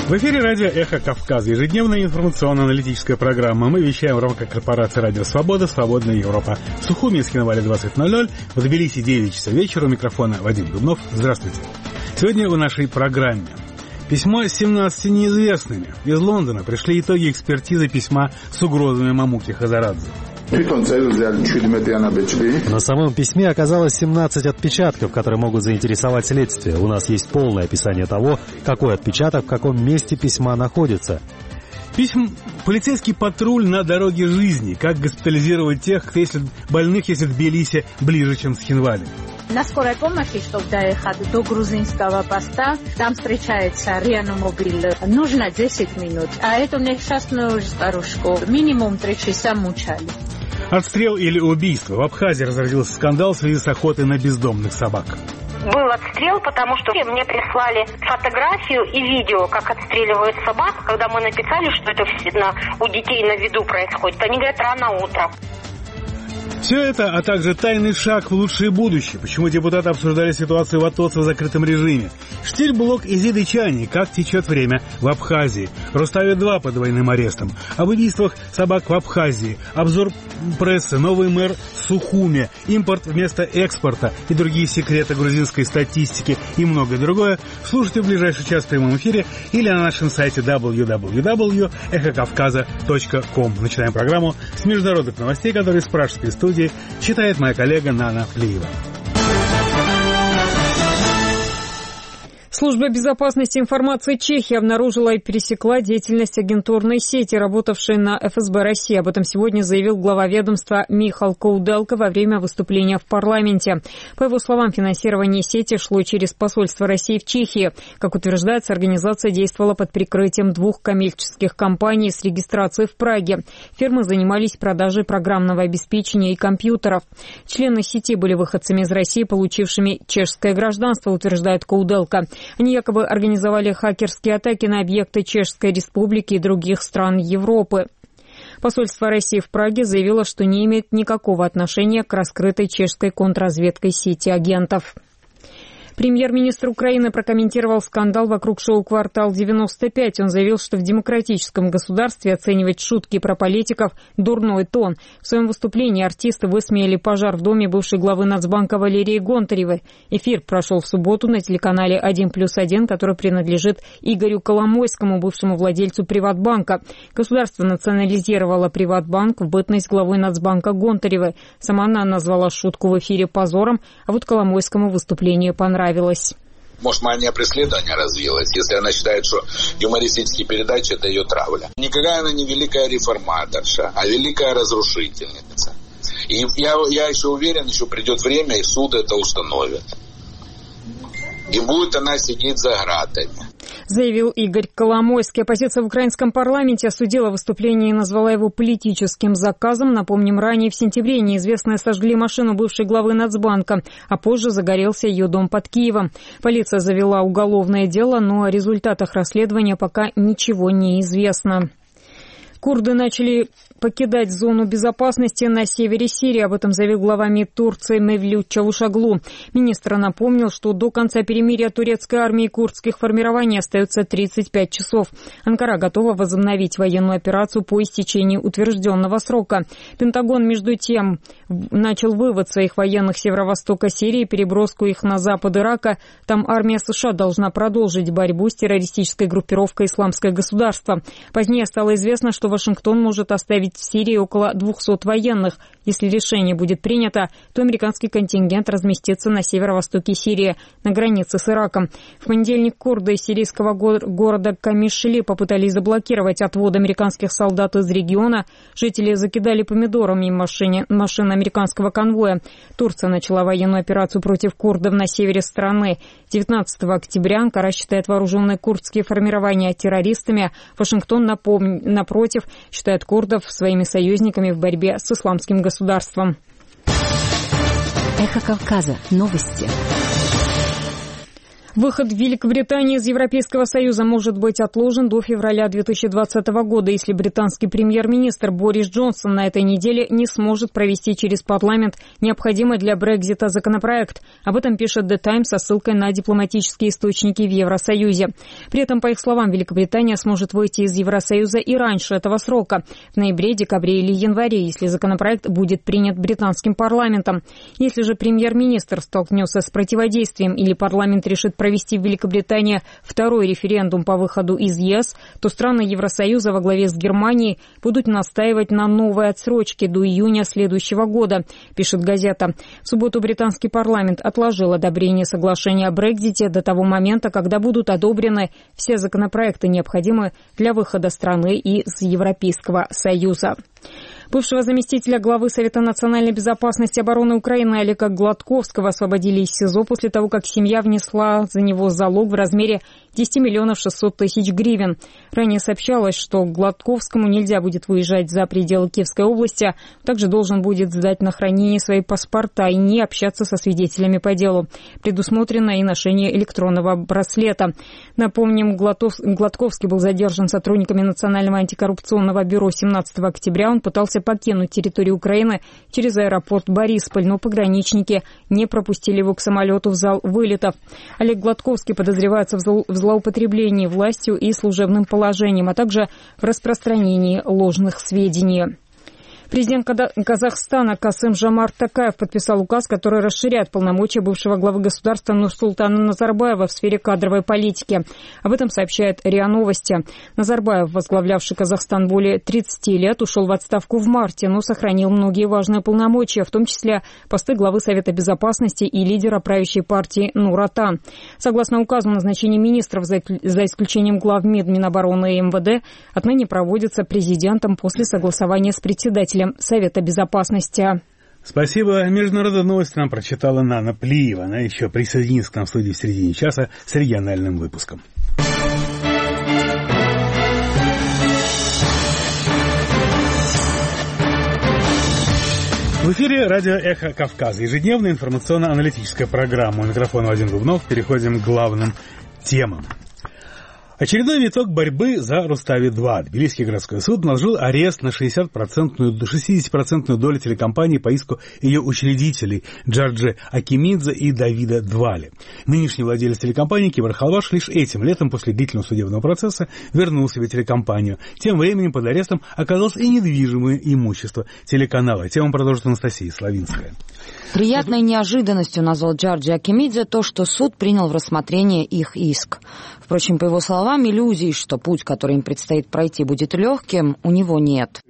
В эфире радио «Эхо Кавказа», ежедневная информационно-аналитическая программа. Мы вещаем в рамках корпорации «Радио Свобода», «Свободная Европа». В Сухуми, Скиновале 20:00, в Тбилиси 9 часов вечера. У микрофона Вадим Дубнов. Здравствуйте. Сегодня в нашей программе письмо с 17 неизвестными. Из Лондона пришли итоги экспертизы письма с угрозами Мамуки Хазарадзе. На самом письме оказалось 17 отпечатков, которые могут заинтересовать следствие. У нас есть полное описание того, какой отпечаток в каком месте письма находится. Полицейский патруль на дороге жизни. Как госпитализировать тех, кто больных, если Тбилиси ближе, чем Схинвали. На скорой помощи, чтобы доехать до грузинского поста, там встречается реанимобиль. Нужно 10 минут. А эту несчастную старушку минимум 3 часа мучали. Отстрел или убийство. В Абхазии разразился скандал в связи с охотой на бездомных собак. Был отстрел, потому что мне прислали фотографию и видео, как отстреливают собак. Когда мы написали, что это у детей на виду происходит, они говорят, рано утром. Все это, а также тайный шаг в лучшее будущее. Почему депутаты обсуждали ситуацию в Атоце в закрытом режиме. Штиль-блок Изиды Чани. Как течет время в Абхазии. Руставе-2 под двойным арестом. Об убийствах собак в Абхазии. Обзор прессы. Новый мэр Сухуми. Импорт вместо экспорта. И другие секреты грузинской статистики. И многое другое. Слушайте в ближайший час в прямом эфире или на нашем сайте www.эхокавказа.ком. Начинаем программу с международных новостей, которые из пражской студии читает моя коллега Нана Плиева. Служба безопасности информации Чехии обнаружила и пересекла деятельность агентурной сети, работавшей на ФСБ России. Об этом сегодня заявил глава ведомства Михал Кауделка во время выступления в парламенте. По его словам, финансирование сети шло через посольство России в Чехии. Как утверждается, организация действовала под прикрытием 2 коммерческих компаний с регистрацией в Праге. Фирмы занимались продажей программного обеспечения и компьютеров. Члены сети были выходцами из России, получившими чешское гражданство, утверждает Кауделка. Они якобы организовали хакерские атаки на объекты Чешской Республики и других стран Европы. Посольство России в Праге заявило, что не имеет никакого отношения к раскрытой чешской контрразведкой сети агентов. Премьер-министр Украины прокомментировал скандал вокруг шоу «Квартал-95». Он заявил, что в демократическом государстве оценивать шутки про политиков – дурной тон. В своем выступлении артисты высмеяли пожар в доме бывшей главы Нацбанка Валерии Гонтаревой. Эфир прошел в субботу на телеканале «1+1», который принадлежит Игорю Коломойскому, бывшему владельцу Приватбанка. Государство национализировало Приватбанк в бытность главой Нацбанка Гонтаревой. Сама она назвала шутку в эфире позором, а вот Коломойскому выступление понравилось. Может, мания преследования развилась, если она считает, что юмористические передачи – это ее травля. Никакая она не великая реформаторша, а великая разрушительница. И я еще уверен, еще придет время, и суд это установит. И будет она сидеть за гратами. Заявил Игорь Коломойский. Оппозиция в украинском парламенте осудила выступление и назвала его политическим заказом. Напомним, ранее в сентябре неизвестные сожгли машину бывшей главы Нацбанка, а позже загорелся ее дом под Киевом. Полиция завела уголовное дело, но о результатах расследования пока ничего не известно. Курды начали покидать зону безопасности на севере Сирии. Об этом заявил глава МИД Турции Мевлют Чавушоглу. Министр напомнил, что до конца перемирия турецкой армии и курдских формирований остается 35 часов. Анкара готова возобновить военную операцию по истечении утвержденного срока. Пентагон, между тем, начал вывод своих военных с северо-востока Сирии и переброску их на запад Ирака. Там армия США должна продолжить борьбу с террористической группировкой «Исламское государство». Позднее стало известно, что Вашингтон может оставить в Сирии около 200 военных. Если решение будет принято, то американский контингент разместится на северо-востоке Сирии, на границе с Ираком. В понедельник курды из сирийского города Камишли попытались заблокировать отвод американских солдат из региона. Жители закидали помидорами машины американского конвоя. Турция начала военную операцию против курдов на севере страны. 19 октября Анкара считает вооруженные курдские формирования террористами. Вашингтон, напротив, считает курдов своими союзниками в борьбе с исламским государством. Эхо Кавказа. Новости. Выход Великобритании из Европейского Союза может быть отложен до февраля 2020 года, если британский премьер-министр Борис Джонсон на этой неделе не сможет провести через парламент необходимый для Брексита законопроект. Об этом пишет The Times со ссылкой на дипломатические источники в Евросоюзе. При этом, по их словам, Великобритания сможет выйти из Евросоюза и раньше этого срока, в ноябре, декабре или январе, если законопроект будет принят британским парламентом. Если же премьер-министр столкнется с противодействием или парламент решит провести в Великобритании второй референдум по выходу из ЕС, то страны Евросоюза во главе с Германией будут настаивать на новой отсрочке до июня следующего года, пишет газета. В субботу британский парламент отложил одобрение соглашения о Брексите до того момента, когда будут одобрены все законопроекты, необходимые для выхода страны из Европейского Союза. Бывшего заместителя главы Совета национальной безопасности и обороны Украины Олега Гладковского освободили из СИЗО после того, как семья внесла за него залог в размере 10 миллионов 600 тысяч гривен. Ранее сообщалось, что Гладковскому нельзя будет выезжать за пределы Киевской области, также должен будет сдать на хранение свои паспорта и не общаться со свидетелями по делу. Предусмотрено и ношение электронного браслета. Напомним, Гладковский был задержан сотрудниками Национального антикоррупционного бюро 17 октября. Он пытался покинуть территорию Украины через аэропорт Борисполь, но пограничники не пропустили его к самолету в зал вылетов. Олег Гладковский подозревается в злоупотреблении властью и служебным положением, а также в распространении ложных сведений. Президент Казахстана Касым-Жомарт Токаев подписал указ, который расширяет полномочия бывшего главы государства Нурсултана Назарбаева в сфере кадровой политики. Об этом сообщает РИА Новости. Назарбаев, возглавлявший Казахстан более 30 лет, ушел в отставку в марте, но сохранил многие важные полномочия, в том числе посты главы Совета Безопасности и лидера правящей партии Нур-Отан. Согласно указу, назначение министров, за исключением глав МИД, Минобороны и МВД, отныне проводится президентом после согласования с председателем Совета Безопасности. Спасибо. Международные новости нам прочитала Нана Плиева. Она еще присоединится к нам в студии в середине часа с региональным выпуском. В эфире радио «Эхо Кавказа». Ежедневная информационно-аналитическая программа. У микрофона Вадим Дубнов. Переходим к главным темам. Очередной виток борьбы за Рустави-2. Тбилисский городской суд наложил арест на 60% долю телекомпании по иску ее учредителей Джорджи Акимидзе и Давида Двали. Нынешний владелец телекомпании Кибар Халваш лишь этим летом после длительного судебного процесса вернул себе телекомпанию. Тем временем под арестом оказалось и недвижимое имущество телеканала. Тему продолжит Анастасия Славинская. Приятной неожиданностью назвал Джорджи Акимидзе то, что суд принял в рассмотрение их иск. Впрочем, по его словам, иллюзий, что путь, который им предстоит пройти, будет легким, у него нет.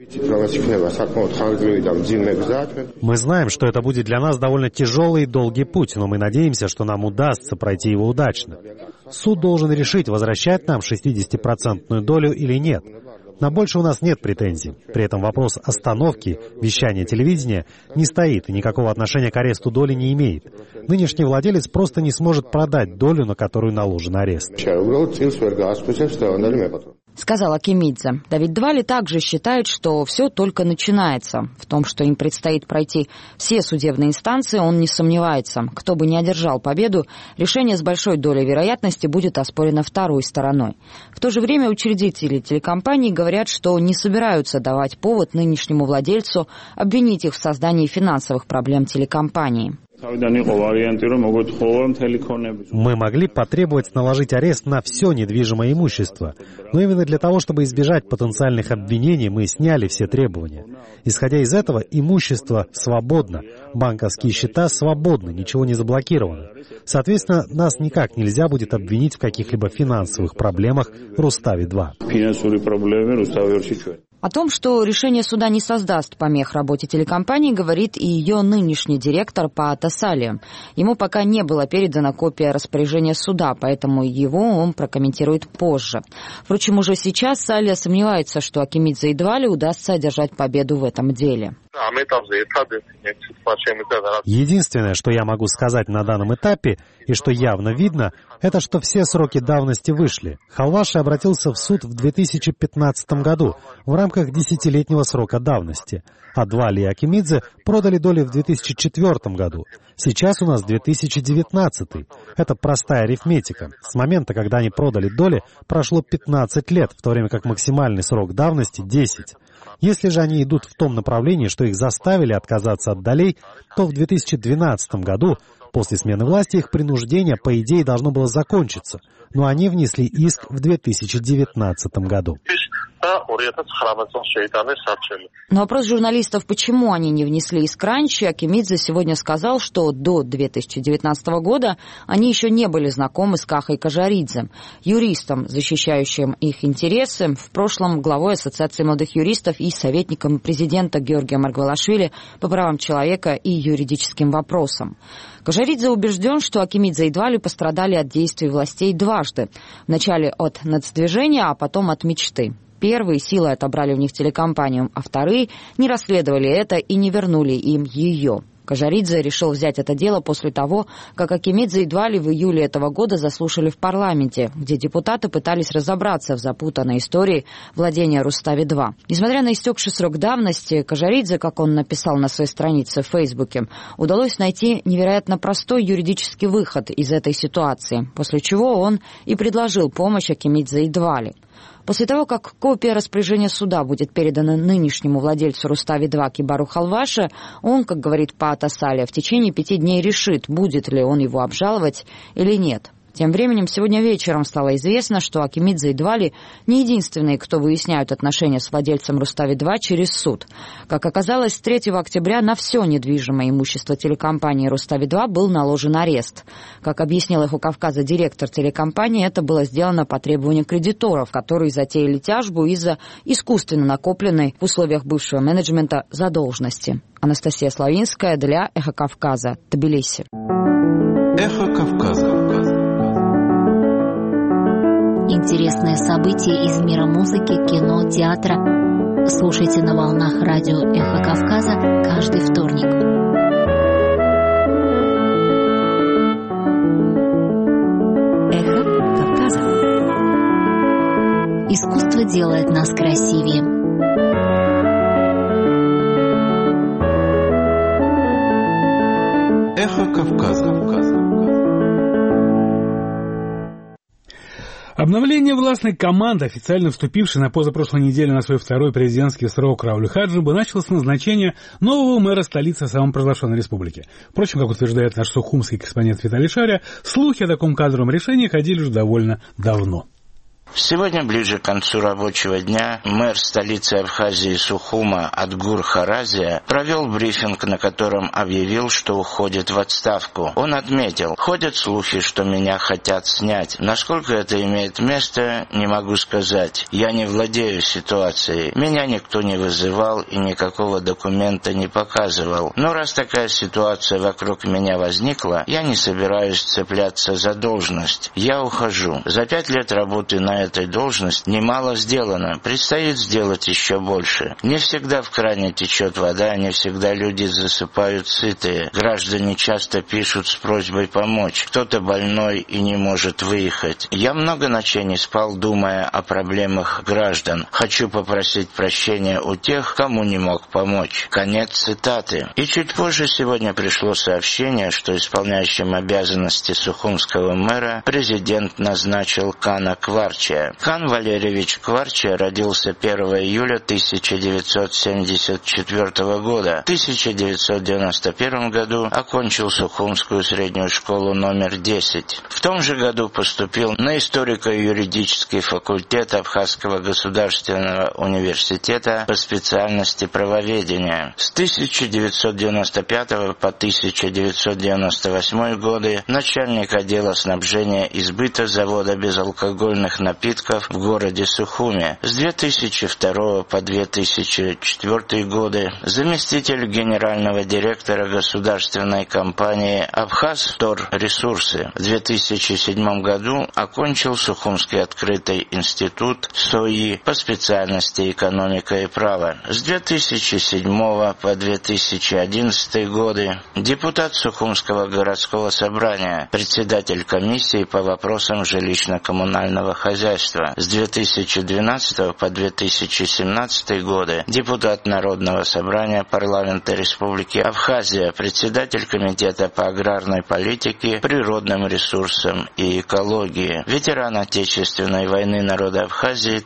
Мы знаем, что это будет для нас довольно тяжелый и долгий путь, но мы надеемся, что нам удастся пройти его удачно. Суд должен решить, возвращать нам 60% долю или нет. На больше у нас нет претензий. При этом вопрос остановки вещания телевидения не стоит и никакого отношения к аресту доли не имеет. Нынешний владелец просто не сможет продать долю, на которую наложен арест. Сказал Акимидзе. Давид Двали также считает, что все только начинается. В том, что им предстоит пройти все судебные инстанции, он не сомневается. Кто бы ни одержал победу, решение с большой долей вероятности будет оспорено второй стороной. В то же время учредители телекомпании говорят, что не собираются давать повод нынешнему владельцу обвинить их в создании финансовых проблем телекомпании. Мы могли потребовать наложить арест на все недвижимое имущество, но именно для того, чтобы избежать потенциальных обвинений, мы сняли все требования. Исходя из этого, имущество свободно, банковские счета свободны, ничего не заблокировано. Соответственно, нас никак нельзя будет обвинить в каких-либо финансовых проблемах Рустави-2. О том, что решение суда не создаст помех работе телекомпании, говорит и ее нынешний директор Паата Салия. Ему пока не была передана копия распоряжения суда, поэтому его он прокомментирует позже. Впрочем, уже сейчас Салия сомневается, что Акимидзе и Двали удастся одержать победу в этом деле. Единственное, что я могу сказать на данном этапе, и что явно видно, это что все сроки давности вышли. Халваши обратился в суд в 2015 году в рамках 10-летнего срока давности, а Двали и Акимидзе продали доли в 2004 году. Сейчас у нас 2019. Это простая арифметика. С момента, когда они продали доли, прошло 15 лет, в то время как максимальный срок давности — 10. Если же они идут в том направлении, что их заставили отказаться от долей, то в 2012 году, после смены власти, их принуждение, по идее, должно было закончиться. Но они внесли иск в 2019 году. На вопрос журналистов, почему они не внесли иск раньше, Акимидзе сегодня сказал, что до 2019 года они еще не были знакомы с Кахой Кажаридзе, юристом, защищающим их интересы, в прошлом главой Ассоциации молодых юристов и советником президента Георгия Маргвелашвили по правам человека и юридическим вопросам. Кажаридзе убежден, что Акимидзе и Двали пострадали от действий властей дважды. Вначале от нацдвижения, а потом от мечты. Первые силой отобрали у них телекомпанию, а вторые не расследовали это и не вернули им ее. Кажаридзе решил взять это дело после того, как Акимидзе и Двали в июле этого года заслушали в парламенте, где депутаты пытались разобраться в запутанной истории владения Рустави-2. Несмотря на истекший срок давности, Кажаридзе, как он написал на своей странице в Фейсбуке, удалось найти невероятно простой юридический выход из этой ситуации, после чего он и предложил помощь Акимидзе и Двали. После того, как копия распоряжения суда будет передана нынешнему владельцу Рустави-2 Кибару Халваши, он, как говорит Паат Асалия, в течение 5 дней решит, будет ли он его обжаловать или нет. Тем временем сегодня вечером стало известно, что Акимидзе и Двали не единственные, кто выясняют отношения с владельцем Рустави-2 через суд. Как оказалось, с 3 октября на все недвижимое имущество телекомпании Рустави-2 был наложен арест. Как объяснил «Эхо Кавказа» директор телекомпании, это было сделано по требованию кредиторов, которые затеяли тяжбу из-за искусственно накопленной в условиях бывшего менеджмента задолженности. Анастасия Славинская для «Эхо Кавказа», Тбилиси. «Эхо Кавказа». Интересные события из мира музыки, кино, театра. Слушайте на волнах радио «Эхо Кавказа» каждый вторник. Эхо Кавказа. Искусство делает нас красивее. Эхо Кавказа. Обновление властной команды, официально вступившей на позапрошлой неделе на свой второй президентский срок Раулю Хаджибу, начало с назначения нового мэра столицы самопровозглашенной республики. Впрочем, как утверждает наш сухумский корреспондент Виталий Шария, слухи о таком кадровом решении ходили уже довольно давно. Сегодня, ближе к концу рабочего дня, мэр столицы Абхазии Сухума Адгур Харазия провел брифинг, на котором объявил, что уходит в отставку. Он отметил: ходят слухи, что меня хотят снять. Насколько это имеет место, не могу сказать. Я не владею ситуацией. Меня никто не вызывал и никакого документа не показывал. Но раз такая ситуация вокруг меня возникла, я не собираюсь цепляться за должность. Я ухожу. За 5 лет работы на этой должности немало сделано. Предстоит сделать еще больше. Не всегда в кране течет вода, не всегда люди засыпают сытые. Граждане часто пишут с просьбой помочь. Кто-то больной и не может выехать. Я много ночей не спал, думая о проблемах граждан. Хочу попросить прощения у тех, кому не мог помочь. Конец цитаты. И чуть позже сегодня пришло сообщение, что исполняющим обязанности сухумского мэра президент назначил Кана Кварча. Кан Валерьевич Кварча родился 1 июля 1974 года. В 1991 году окончил Сухумскую среднюю школу номер 10. В том же году поступил на историко-юридический факультет Абхазского государственного университета по специальности правоведения. С 1995 по 1998 годы начальник отдела снабжения и сбыта завода безалкогольных напитков напитков в городе Сухуме. С 2002 по 2004 годы заместитель генерального директора государственной компании «Абхазторресурсы». В 2007 году окончил Сухумский открытый институт СОИ по специальности экономика и право. С 2007 по 2011 годы депутат Сухумского городского собрания, председатель комиссии по вопросам жилищно-коммунального хозяйства. С 2012 по 2017 годы депутат Народного собрания парламента Республики Абхазия, председатель комитета по аграрной политике, природным ресурсам и экологии, ветеран Отечественной войны народа Абхазии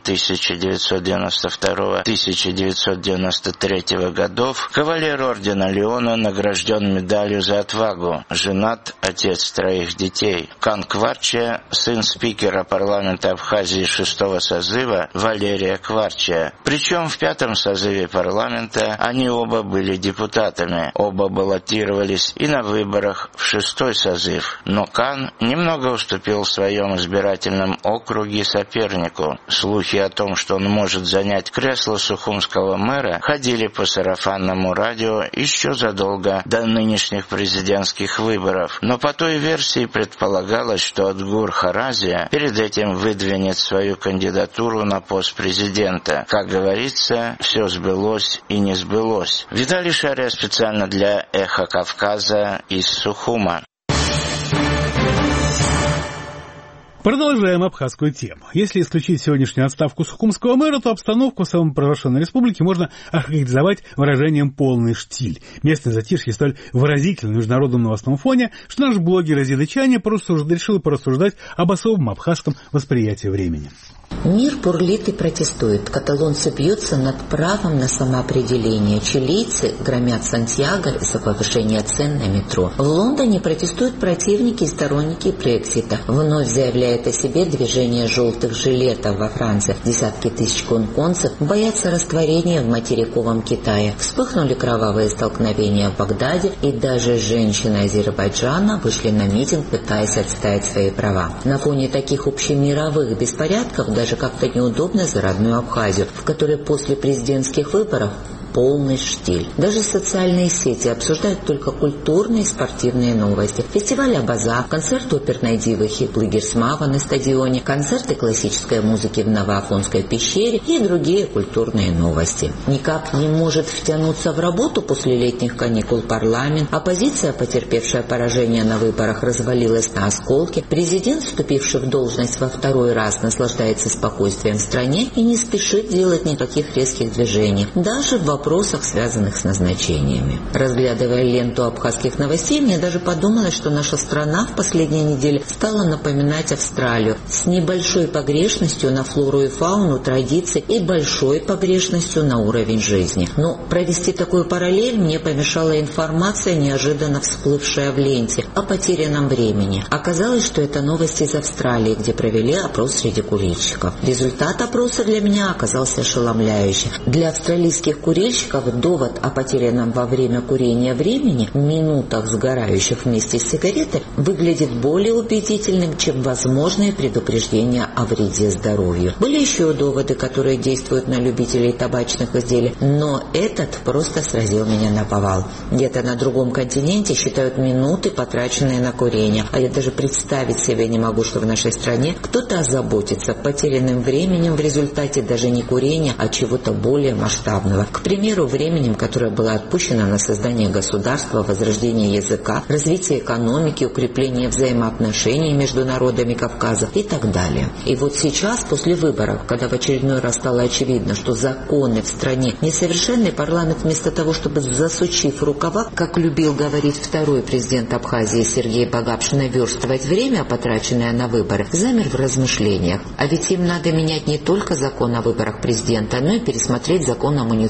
1992-1993 годов, кавалер ордена Леона, награжден медалью за отвагу, женат, отец 3 детей. Кан Кварча, сын спикера парламента Абхазии 6-го созыва Валерия Кварча. Причем в 5-м созыве парламента они оба были депутатами. Оба баллотировались и на выборах в 6-й созыв. Но Кан немного уступил в своем избирательном округе сопернику. Слухи о том, что он может занять кресло сухумского мэра, ходили по сарафанному радио еще задолго до нынешних президентских выборов. Но по той версии предполагалось, что Адгур Харазия перед этим выдвинет свою кандидатуру на пост президента. Как говорится, все сбылось и не сбылось. Виталий Шария специально для «Эхо Кавказа» из Сухума. Продолжаем абхазскую тему. Если исключить сегодняшнюю отставку сухумского мэра, то обстановку в самопровозглашенной республике можно охарактеризовать выражением «полный штиль». Местное затишье столь выразительно на международном новостном фоне, что наш блогер Азида Чани решил порассуждать об особом абхазском восприятии времени. Мир бурлит и протестует. Каталонцы бьются над правом на самоопределение. Чилийцы громят Сантьяго из-за повышения цен на метро. В Лондоне протестуют противники и сторонники Брексита. Вновь заявляет о себе движение желтых жилетов во Франции. Десятки тысяч гонконгцев боятся растворения в материковом Китае. Вспыхнули кровавые столкновения в Багдаде, и даже женщины Азербайджана вышли на митинг, пытаясь отстаивать свои права. На фоне таких общемировых беспорядков даже как-то неудобно за родную Абхазию, в которой после президентских выборов полный штиль. Даже социальные сети обсуждают только культурные и спортивные новости. Фестиваль Абаза, концерт оперной дивы Хиплы Герсмава на стадионе, концерты классической музыки в Новоафонской пещере и другие культурные новости. Никак не может втянуться в работу после летних каникул парламент. Оппозиция, потерпевшая поражение на выборах, развалилась на осколки. Президент, вступивший в должность во 2-й раз, наслаждается спокойствием в стране и не спешит делать никаких резких движений, даже в вопросах, связанных с назначениями. Разглядывая ленту абхазских новостей, мне даже подумалось, что наша страна в последние недели стала напоминать Австралию с небольшой погрешностью на флору и фауну, традиций и большой погрешностью на уровень жизни. Но провести такую параллель мне помешала информация, неожиданно всплывшая в ленте, о потерянном времени. Оказалось, что это новости из Австралии, где провели опрос среди курильщиков. Результат опроса для меня оказался ошеломляющим. Для австралийских курильщиков довод о потерянном во время курения времени, минутах сгорающих вместе с сигаретой, выглядит более убедительным, чем возможные предупреждения о вреде здоровью. Были еще доводы, которые действуют на любителей табачных изделий, но этот просто сразил меня наповал. Где-то на другом континенте считают минуты, потраченные на курение, а я даже представить себе не могу, что в нашей стране кто-то озаботится потерянным временем в результате даже не курения, а чего-то более масштабного. К примеру, временем, которое было отпущено на создание государства, возрождение языка, развитие экономики, укрепление взаимоотношений между народами Кавказа и так далее. И вот сейчас, после выборов, когда в очередной раз стало очевидно, что законы в стране несовершенны, парламент вместо того, чтобы, засучив рукава, как любил говорить 2-й президент Абхазии Сергей Багапшин, наверстывать время, потраченное на выборы, замер в размышлениях. А ведь им надо менять не только закон о выборах президента, но и пересмотреть закон о муниципальных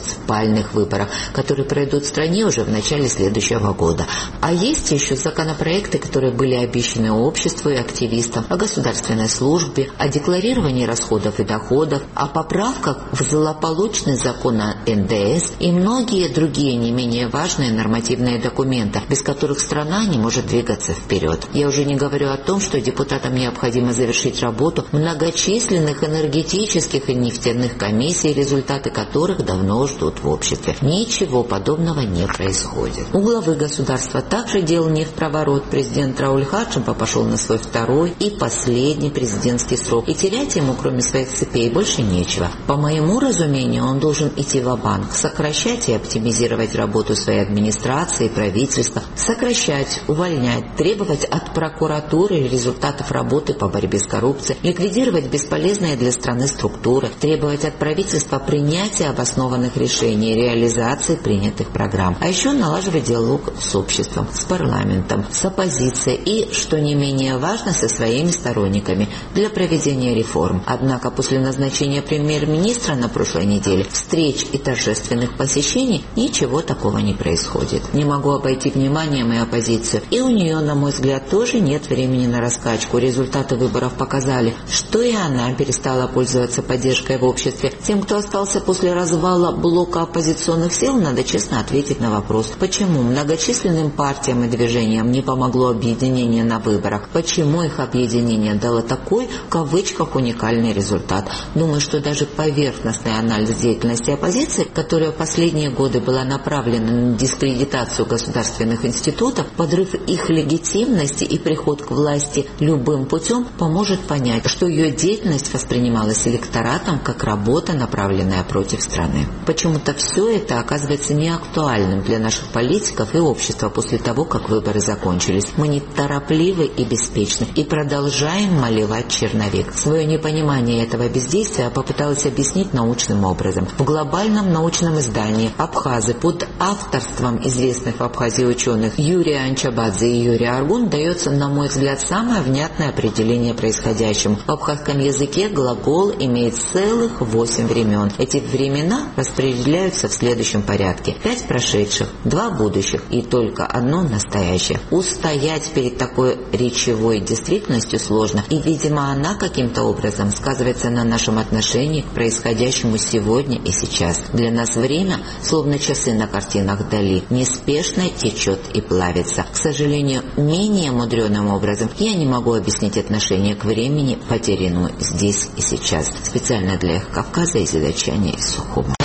муниципальных выборах, которые пройдут в стране уже в начале следующего года. А есть еще законопроекты, которые были обещаны обществу и активистам о государственной службе, о декларировании расходов и доходов, о поправках в злополучный закон о НДС и многие другие не менее важные нормативные документы, без которых страна не может двигаться вперед. Я уже не говорю о том, что депутатам необходимо завершить работу многочисленных энергетических и нефтяных комиссий, результаты которых давно ждут в обществе. Ничего подобного не происходит. У главы государства также дел не в проворот. Президент Рауль Хачимба пошел на свой второй и последний президентский срок, и терять ему, кроме своих цепей, больше нечего. По моему разумению, он должен идти ва-банк, сокращать и оптимизировать работу своей администрации и правительства, сокращать, увольнять, требовать от прокуратуры результатов работы по борьбе с коррупцией, ликвидировать бесполезные для страны структуры, требовать от правительства принятия обоснованных решений, реализации принятых программ, а еще налаживать диалог с обществом, с парламентом, с оппозицией и, что не менее важно, со своими сторонниками для проведения реформ. Однако после назначения премьер-министра на прошлой неделе, встреч и торжественных посещений, ничего такого не происходит. Не могу обойти вниманием и оппозицию. И у нее, на мой взгляд, тоже нет времени на раскачку. Результаты выборов показали, что и она перестала пользоваться поддержкой в обществе. Тем, кто остался после развала блока оппозиционных сил, надо честно ответить на вопрос, почему многочисленным партиям и движениям не помогло объединение на выборах, почему их объединение дало такой, в кавычках, уникальный результат. Думаю, что даже поверхностный анализ деятельности оппозиции, которая в последние годы была направлена на дискредитацию государственных институтов, подрыв их легитимности и приход к власти любым путем, поможет понять, что ее деятельность воспринималась электоратом как работа, направленная против страны. Почему-то все это оказывается неактуальным для наших политиков и общества после того, как выборы закончились. Мы неторопливы и беспечны и продолжаем малевать черновик. Свое непонимание этого бездействия попыталась объяснить научным образом. В глобальном научном издании «Абхазы» под авторством известных в Абхазии ученых Юрия Анчабадзе и Юрия Аргун дается, на мой взгляд, самое внятное определение происходящему. В абхазском языке глагол имеет целых 8 времен. Эти времена распределяются в следующем порядке: 5 прошедших, 2 будущих и только одно настоящее. Устоять перед такой речевой действительностью сложно, и, видимо, она каким-то образом сказывается на нашем отношении к происходящему сегодня и сейчас. Для нас время, словно часы на картинах Дали, неспешно течет и плавится. К сожалению, менее мудреным образом я не могу объяснить отношение к времени, потерянному здесь и сейчас. Специально для Эхо Кавказа из Идачани и Сухума.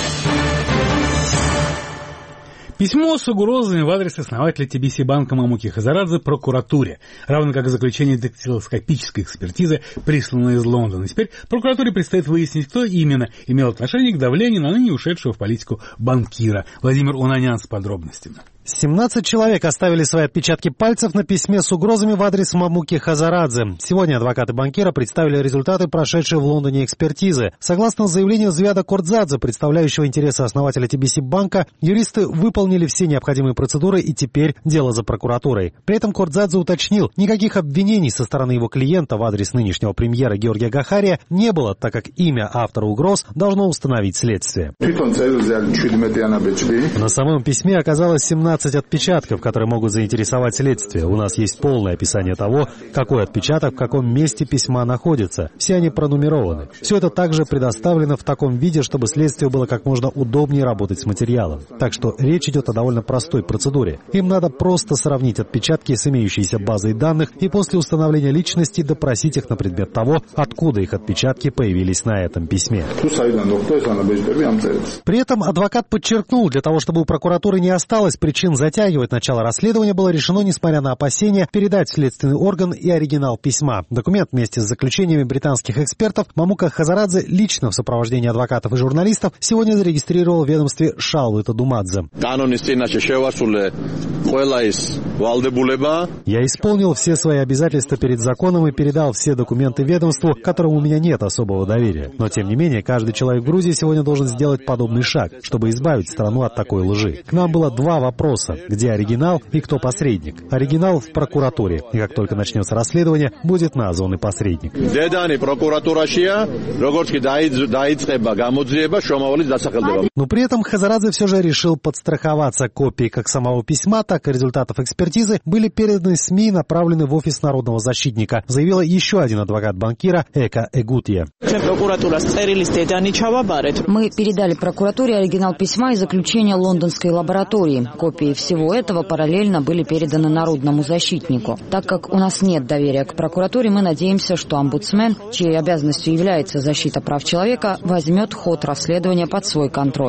Письмо с угрозами в адрес основателя TBC банка Мамуки Хазарадзе прокуратуре, равно как и заключение дактилоскопической экспертизы, присланной из Лондона. Теперь прокуратуре предстоит выяснить, кто именно имел отношение к давлению на ныне ушедшего в политику банкира. Владимир Унанян с подробностями. 17 человек оставили свои отпечатки пальцев на письме с угрозами в адрес Мамуки Хазарадзе. Сегодня адвокаты банкира представили результаты прошедшей в Лондоне экспертизы. Согласно заявлению Звиада Кордзадзе, представляющего интересы основателя TBC банка, юристы выполнили все необходимые процедуры и теперь дело за прокуратурой. При этом Кордзадзе уточнил, никаких обвинений со стороны его клиента в адрес нынешнего премьера Георгия Гахария не было, так как имя автора угроз должно установить следствие. На самом письме оказалось 17 отпечатков, которые могут заинтересовать следствие. У нас есть полное описание того, какой отпечаток в каком месте письма находится. Все они пронумерованы. Все это также предоставлено в таком виде, чтобы следствию было как можно удобнее работать с материалом. Так что речь идет о довольно простой процедуре. Им надо просто сравнить отпечатки с имеющейся базой данных и после установления личности допросить их на предмет того, откуда их отпечатки появились на этом письме. При этом адвокат подчеркнул, для того, чтобы у прокуратуры не осталось причин затягивать начало расследования, было решено, несмотря на опасения, передать в следственный орган и оригинал письма. Документ вместе с заключениями британских экспертов Мамука Хазарадзе лично в сопровождении адвокатов и журналистов сегодня зарегистрировал в ведомстве Шалвы Тадумадзе. Я исполнил все свои обязательства перед законом и передал все документы ведомству, к которому у меня нет особого доверия. Но, тем не менее, каждый человек в Грузии сегодня должен сделать подобный шаг, чтобы избавить страну от такой лжи. К нам было два вопроса: где оригинал и кто посредник. Оригинал в прокуратуре, и как только начнется расследование, будет назван и посредник. Но при этом Хазарадзе все же решил подстраховаться. Копии как самого письма, так и результатов экспертизы были переданы СМИ и направлены в офис народного защитника, заявила еще один адвокат банкира Эка Эгутье. Мы передали прокуратуре оригинал письма и заключение лондонской лаборатории. Копии всего этого параллельно были переданы народному защитнику. Так как у нас нет доверия к прокуратуре, мы надеемся, что омбудсмен, чьей обязанностью является защита прав человека, возьмет ход расследования под свой контроль.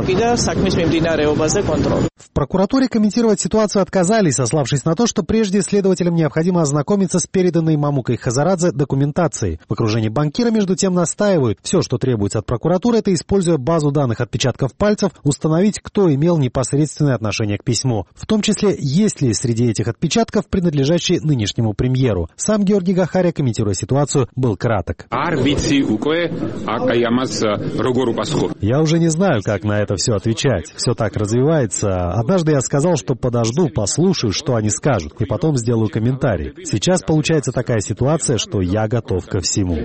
В прокуратуре комментировать ситуацию отказались, сославшись на то, что прежде следователям необходимо ознакомиться с переданной Мамукой Хазарадзе документацией. В окружении банкира, между тем, настаивают: все, что требуется от прокуратуры, это, используя базу данных отпечатков пальцев, установить, кто имел непосредственное отношение к письму. В том числе, есть ли среди этих отпечатков принадлежащие нынешнему премьеру. Сам Георгий Гахария, комментируя ситуацию, был краток. Я уже не знаю, как на это все отвечать. Все так развивается. Однажды я сказал, что подожду, послушаю, что они скажут, и потом сделаю комментарий. Сейчас получается такая ситуация, что я готов ко всему.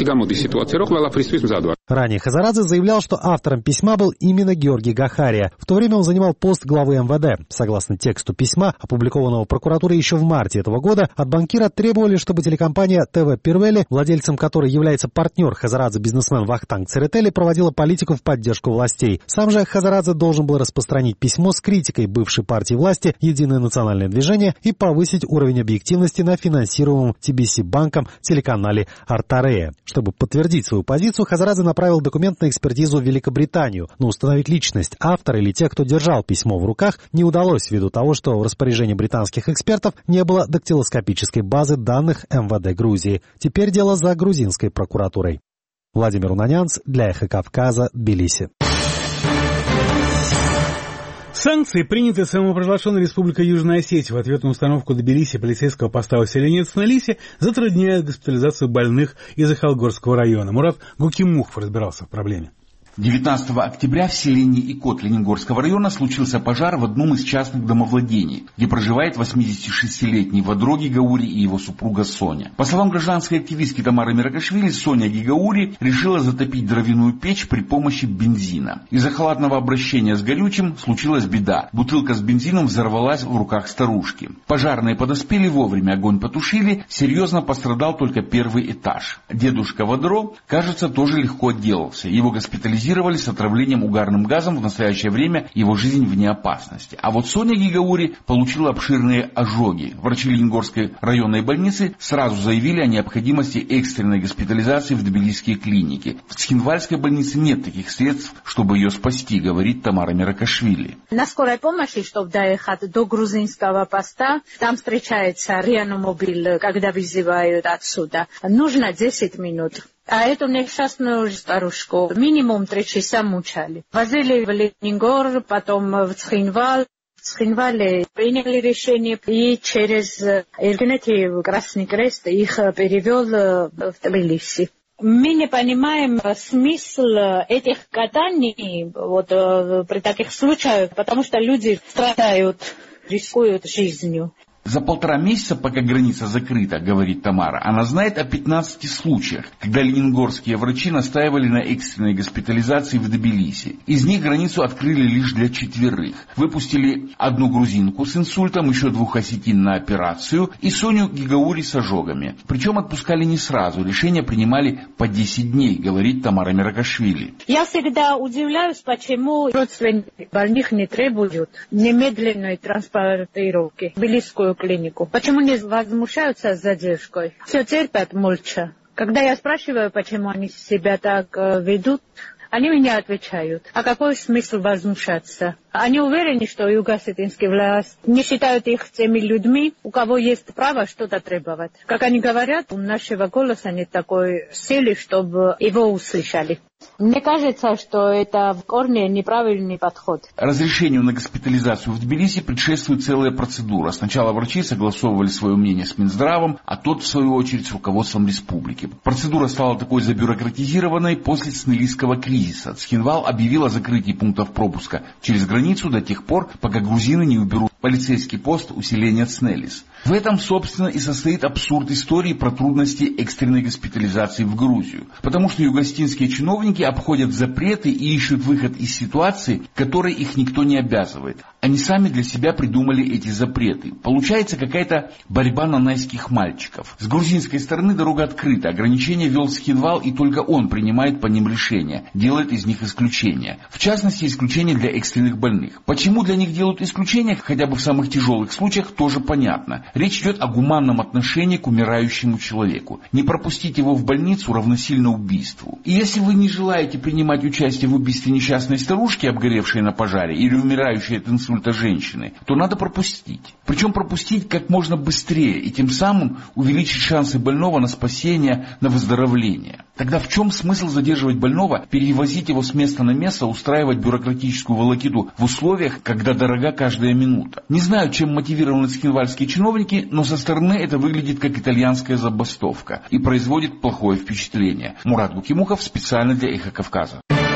Ранее Хазарадзе заявлял, что автором письма был именно Георгий Гахария. В то время он занимал пост главы МВД. Согласно тексту письма, опубликованного прокуратурой еще в марте этого года, от банкира требовали, чтобы телекомпания ТВ Пирвели, владельцем которой является партнер Хазарадзе-бизнесмен Вахтанг Церетели, проводила политику в поддержку властей. Сам же Хазарадзе должен был распространить письмо с критикой бывшей партии власти «Единое национальное движение» и повысить уровень объективности на финансируемом TBC-банком телеканале Артарея. Чтобы подтвердить свою позицию, Хазарадзе направил документ на экспертизу в Великобританию, но установить личность автора или тех, кто держал письмо в руках, не удалось ввиду того, что в распоряжении британских экспертов не было дактилоскопической базы данных МВД Грузии. Теперь дело за грузинской прокуратурой. Владимир Унанянц для Эхо Кавказа, Тбилиси. Санкции, принятые самопровозглашенной Республикой Южная Осетия в ответ на установку в Тбилиси полицейского поста у селения Цналиси, затрудняют госпитализацию больных из Ахалгорского района. Мурат Гукимухов разбирался в проблеме. 19 октября в селении Икот Ленингорского района случился пожар в одном из частных домовладений, где проживает 86-летний Вадро Гигаури и его супруга Соня. По словам гражданской активистки Тамары Миракашвили, Соня Гигаури решила затопить дровяную печь при помощи бензина. Из-за халатного обращения с горючим случилась беда. Бутылка с бензином взорвалась в руках старушки. Пожарные подоспели вовремя, огонь потушили, серьезно пострадал только первый этаж. Дедушка Вадро, кажется, тоже легко отделался. Его госпитализировали с отравлением угарным газом, в настоящее время его жизнь вне опасности. А вот Соня Гигаури получила обширные ожоги. Врачи Ленингорской районной больницы сразу заявили о необходимости экстренной госпитализации в тбилисские клиники. В Цхинвальской больнице нет таких средств, чтобы ее спасти, говорит Тамара Миракашвили. На скорой помощи, чтобы доехать до грузинского поста, там встречается реаномобиль, когда вызывают отсюда. Нужно 10 минут. А эту несчастную старушку минимум 3 часа мучали. Возили в Ленингор, потом в Цхинвал. В Цхинвале приняли решение, и через Иргинети Красный Крест их перевел в Тбилиси. Мы не понимаем смысл этих катаний при таких случаях, потому что люди страдают, рискуют жизнью. За 1,5 месяца, пока граница закрыта, говорит Тамара, она знает о 15 случаях, когда ленингорские врачи настаивали на экстренной госпитализации в Тбилиси. Из них границу открыли лишь для 4. Выпустили одну грузинку с инсультом, еще 2 осетин на операцию и Соню Гигаури с ожогами. Причем отпускали не сразу, решения принимали по 10 дней, говорит Тамара Миракашвили. Я всегда удивляюсь, почему родственники больных не требуют немедленной транспортировки в тбилисскую клинику. Почему не возмущаются с задержкой? Все терпят молча. Когда я спрашиваю, почему они себя так ведут, они меня отвечают. А какой смысл возмущаться? Они уверены, что юго-осетинские власти не считают их теми людьми, у кого есть право что-то требовать. Как они говорят, у нашего голоса нет такой силы, чтобы его услышали. Мне кажется, что это в корне неправильный подход. Разрешению на госпитализацию в Тбилиси предшествует целая процедура. Сначала врачи согласовывали свое мнение с Минздравом, а тот, в свою очередь, с руководством республики. Процедура стала такой забюрократизированной после Цнелийского кризиса. Цхинвал объявил о закрытии пунктов пропуска через границу до тех пор, пока грузины не уберут полицейский пост усиления Цнелис. В этом, собственно, и состоит абсурд истории про трудности экстренной госпитализации в Грузию. Потому что югостинские чиновники обходят запреты и ищут выход из ситуации, к которой их никто не обязывает. Они сами для себя придумали эти запреты. Получается какая-то борьба нанайских мальчиков. С грузинской стороны дорога открыта. Ограничения ввел Цхинвал, и только он принимает по ним решения. Делает из них исключения. В частности, исключения для экстренных больных. Почему для них делают исключения, хотя бы в самых тяжелых случаях, тоже понятно. Речь идет о гуманном отношении к умирающему человеку. Не пропустить его в больницу равносильно убийству. И если вы не желаете принимать участие в убийстве несчастной старушки, обгоревшей на пожаре, или умирающей от инсульта женщины, то надо пропустить. Причем пропустить как можно быстрее, и тем самым увеличить шансы больного на спасение, на выздоровление. Тогда в чем смысл задерживать больного, перевозить его с места на место, устраивать бюрократическую волокиту в условиях, когда дорога каждая минута? Не знаю, чем мотивированы цхинвальские чиновники, но со стороны это выглядит как итальянская забастовка и производит плохое впечатление. Мурат Гукимухов специально для «Эхо Кавказа».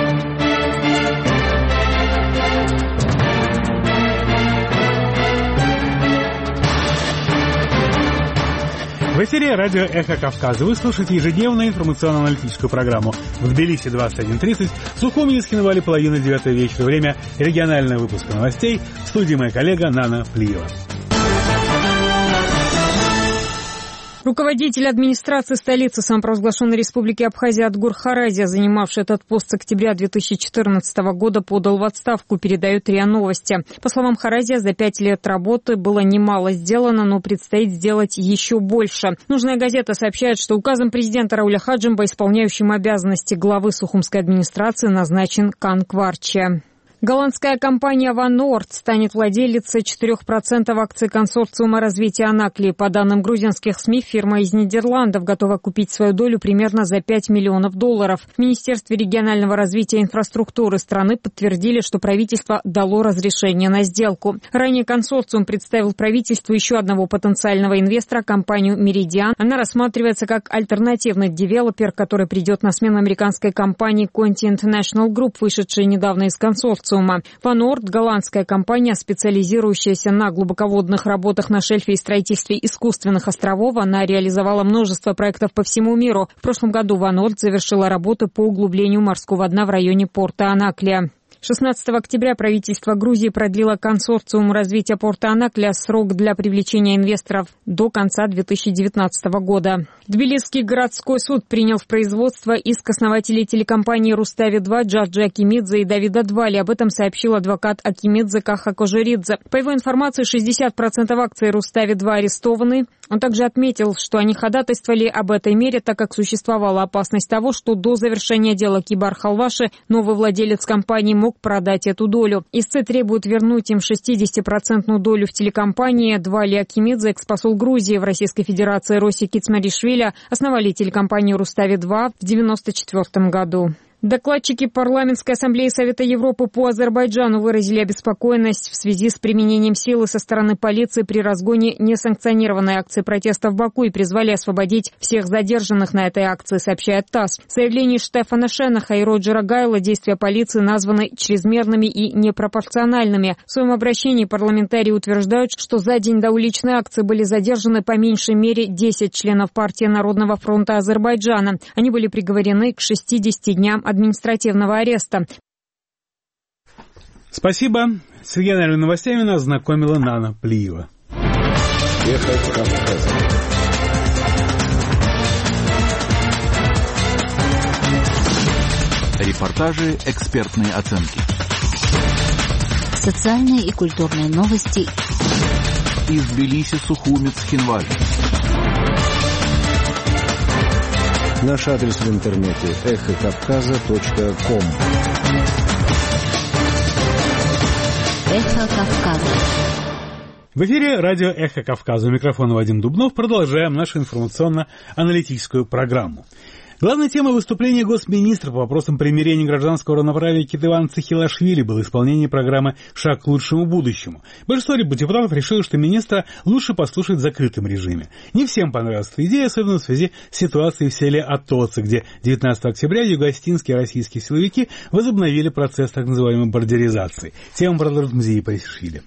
В эфире радио «Эхо Кавказа». Вы слушаете ежедневную информационно-аналитическую программу. В Тбилиси 21:30, в Сухуми и Цхинвале 8:30 вечера. Время регионального выпуска новостей. В студии моя коллега Нана Плиева. Руководитель администрации столицы самопровозглашенной республики Абхазия Адгур Харазия, занимавший этот пост с октября 2014 года, подал в отставку, передают РИА Новости. По словам Харазия, за 5 лет работы было немало сделано, но предстоит сделать еще больше. «Нужная газета» сообщает, что указом президента Рауля Хаджимба, исполняющим обязанности главы Сухумской администрации, назначен Кан Кварче. Голландская компания Van Oord станет владелицей 4% акций консорциума развития Анаклии. По данным грузинских СМИ, фирма из Нидерландов готова купить свою долю примерно за $5 миллионов. В Министерстве регионального развития и инфраструктуры страны подтвердили, что правительство дало разрешение на сделку. Ранее консорциум представил правительству еще одного потенциального инвестора, компанию Meridian. Она рассматривается как альтернативный девелопер, который придет на смену американской компании Conti International Group, вышедшей недавно из консорциума. Van Oord – голландская компания, специализирующаяся на глубоководных работах на шельфе и строительстве искусственных островов. Она реализовала множество проектов по всему миру. В прошлом году Van Oord завершила работы по углублению морского дна в районе порта Анаклия. 16 октября правительство Грузии продлило консорциуму развития порта Анаклия срок для привлечения инвесторов до конца 2019 года. Тбилисский городской суд принял в производство иск основателей телекомпании «Рустави-2» Джорджа Акимидзе и Давида Двали. Об этом сообщил адвокат Акимидзе Каха Кожеридзе. По его информации, 60% акций «Рустави-2» арестованы. Он также отметил, что они ходатайствовали об этой мере, так как существовала опасность того, что до завершения дела Кибар Халваши новый владелец компании мог продать эту долю. Истцы требуют вернуть им 60% долю в телекомпании. Двали Акимидзе, экс-посол Грузии в Российской Федерации Роси Кицмаришвили, основали телекомпанию «Рустави-2» в 1994 году. Докладчики Парламентской ассамблеи Совета Европы по Азербайджану выразили обеспокоенность в связи с применением силы со стороны полиции при разгоне несанкционированной акции протеста в Баку и призвали освободить всех задержанных на этой акции, сообщает ТАСС. В заявлении Штефана Шенаха и Роджера Гайла действия полиции названы чрезмерными и непропорциональными. В своем обращении парламентарии утверждают, что за день до уличной акции были задержаны по меньшей мере 10 членов партии Народного фронта Азербайджана. Они были приговорены к 60 дням административного ареста. Спасибо. С региональными новостями нас знакомила Нана Плиева. Эхо Кавказа. Репортажи, экспертные оценки. Социальные и культурные новости. Из Тбилиси, Сухуми, Цхинвале. Наш адрес в интернете эхокавказа.ком. Эхо Кавказа. В эфире радио «Эхо Кавказа». У микрофона Вадим Дубнов. Продолжаем нашу информационно-аналитическую программу. Главной темой выступления госминистра по вопросам примирения гражданского равноправия Кетевана Цихилашвили было исполнение программы «Шаг к лучшему будущему». Большинство депутатов решило, что министра лучше послушать в закрытом режиме. Не всем понравилась эта идея, особенно в связи с ситуацией в селе Атоци, где 19 октября юго-осетинские российские силовики возобновили процесс так называемой бордеризации. Тему продолжит Мзия Парисишвили.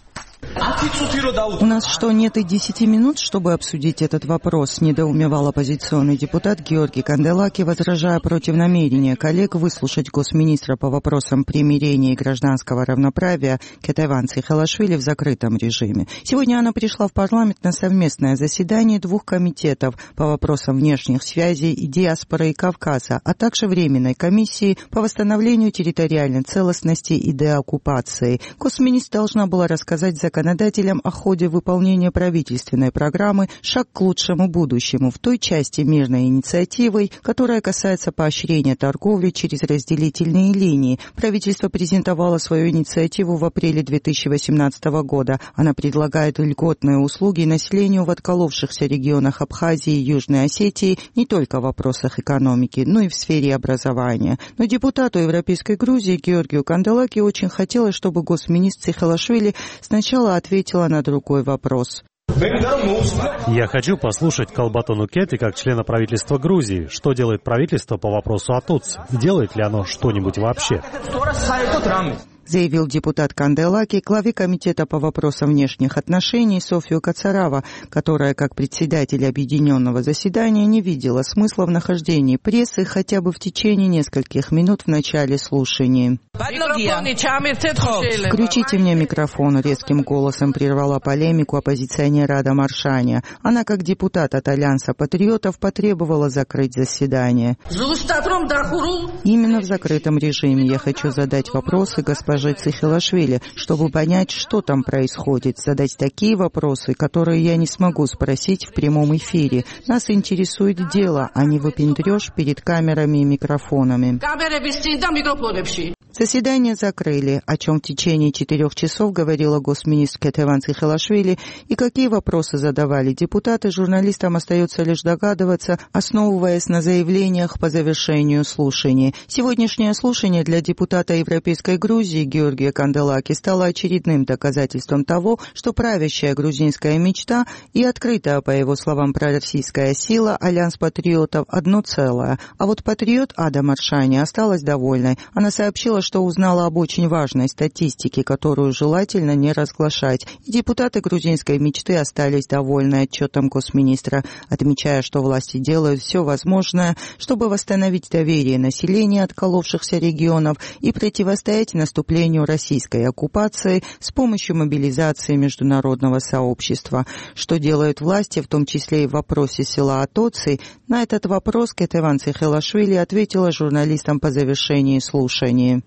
У нас что, нет и 10 минут, чтобы обсудить этот вопрос? Недоумевал оппозиционный депутат Георгий Канделаки, возражая против намерения коллег выслушать госминистра по вопросам примирения и гражданского равноправия Кетеван Цихилашвили в закрытом режиме. Сегодня она пришла в парламент на совместное заседание двух комитетов по вопросам внешних связей и диаспоры и Кавказа, а также Временной комиссии по восстановлению территориальной целостности и деоккупации. Госминистр должна была рассказать законодателям о ходе выполнения правительственной программы «Шаг к лучшему будущему» в той части мирной инициативы, которая касается поощрения торговли через разделительные линии. Правительство презентовало свою инициативу в апреле 2018 года. Она предлагает льготные услуги населению в отколовшихся регионах Абхазии и Южной Осетии не только в вопросах экономики, но и в сфере образования. Но депутату Европейской Грузии Георгию Канделаки очень хотелось, чтобы госминистр Цихилашвили сначала ответила на другой вопрос. Я хочу послушать Калбатону Кети как члена правительства Грузии. Что делает правительство по вопросу Атоци? Делает ли оно что-нибудь вообще? Заявил депутат Канделаки главе комитета по вопросам внешних отношений Софью Кацарава, которая, как председатель объединенного заседания, не видела смысла в нахождении прессы хотя бы в течение нескольких минут в начале слушания. «Включите мне микрофон», — резким голосом прервала полемику оппозиционера Ада Маршаня. Она, как депутат от Альянса патриотов, потребовала закрыть заседание. Именно в закрытом режиме я хочу задать вопросы госпоже Цихилашвили, чтобы понять, что там происходит, задать такие вопросы, которые я не смогу спросить в прямом эфире. Нас интересует дело, а не выпендрёж перед камерами и микрофонами. Заседание закрыли, о чем в течение 4 часов говорила госминистр Кетеван Цихилашвили, и какие вопросы задавали депутаты, журналистам остается лишь догадываться, основываясь на заявлениях по завершению слушания. Сегодняшнее слушание для депутата Европейской Грузии Георгия Канделаки стало очередным доказательством того, что правящая грузинская мечта и открытая, по его словам, пророссийская сила Альянс патриотов одно целое. А вот патриот Ада Маршани осталась довольной. Она сообщила, что узнала об очень важной статистике, которую желательно не разглашать. И депутаты грузинской мечты остались довольны отчетом госминистра, отмечая, что власти делают все возможное, чтобы восстановить доверие населения отколовшихся регионов и противостоять наступлению российской оккупации с помощью мобилизации международного сообщества. Что делают власти, в том числе и в вопросе села Атоци? На этот вопрос Кетеван Цихилашвили ответила журналистам по завершении слушания.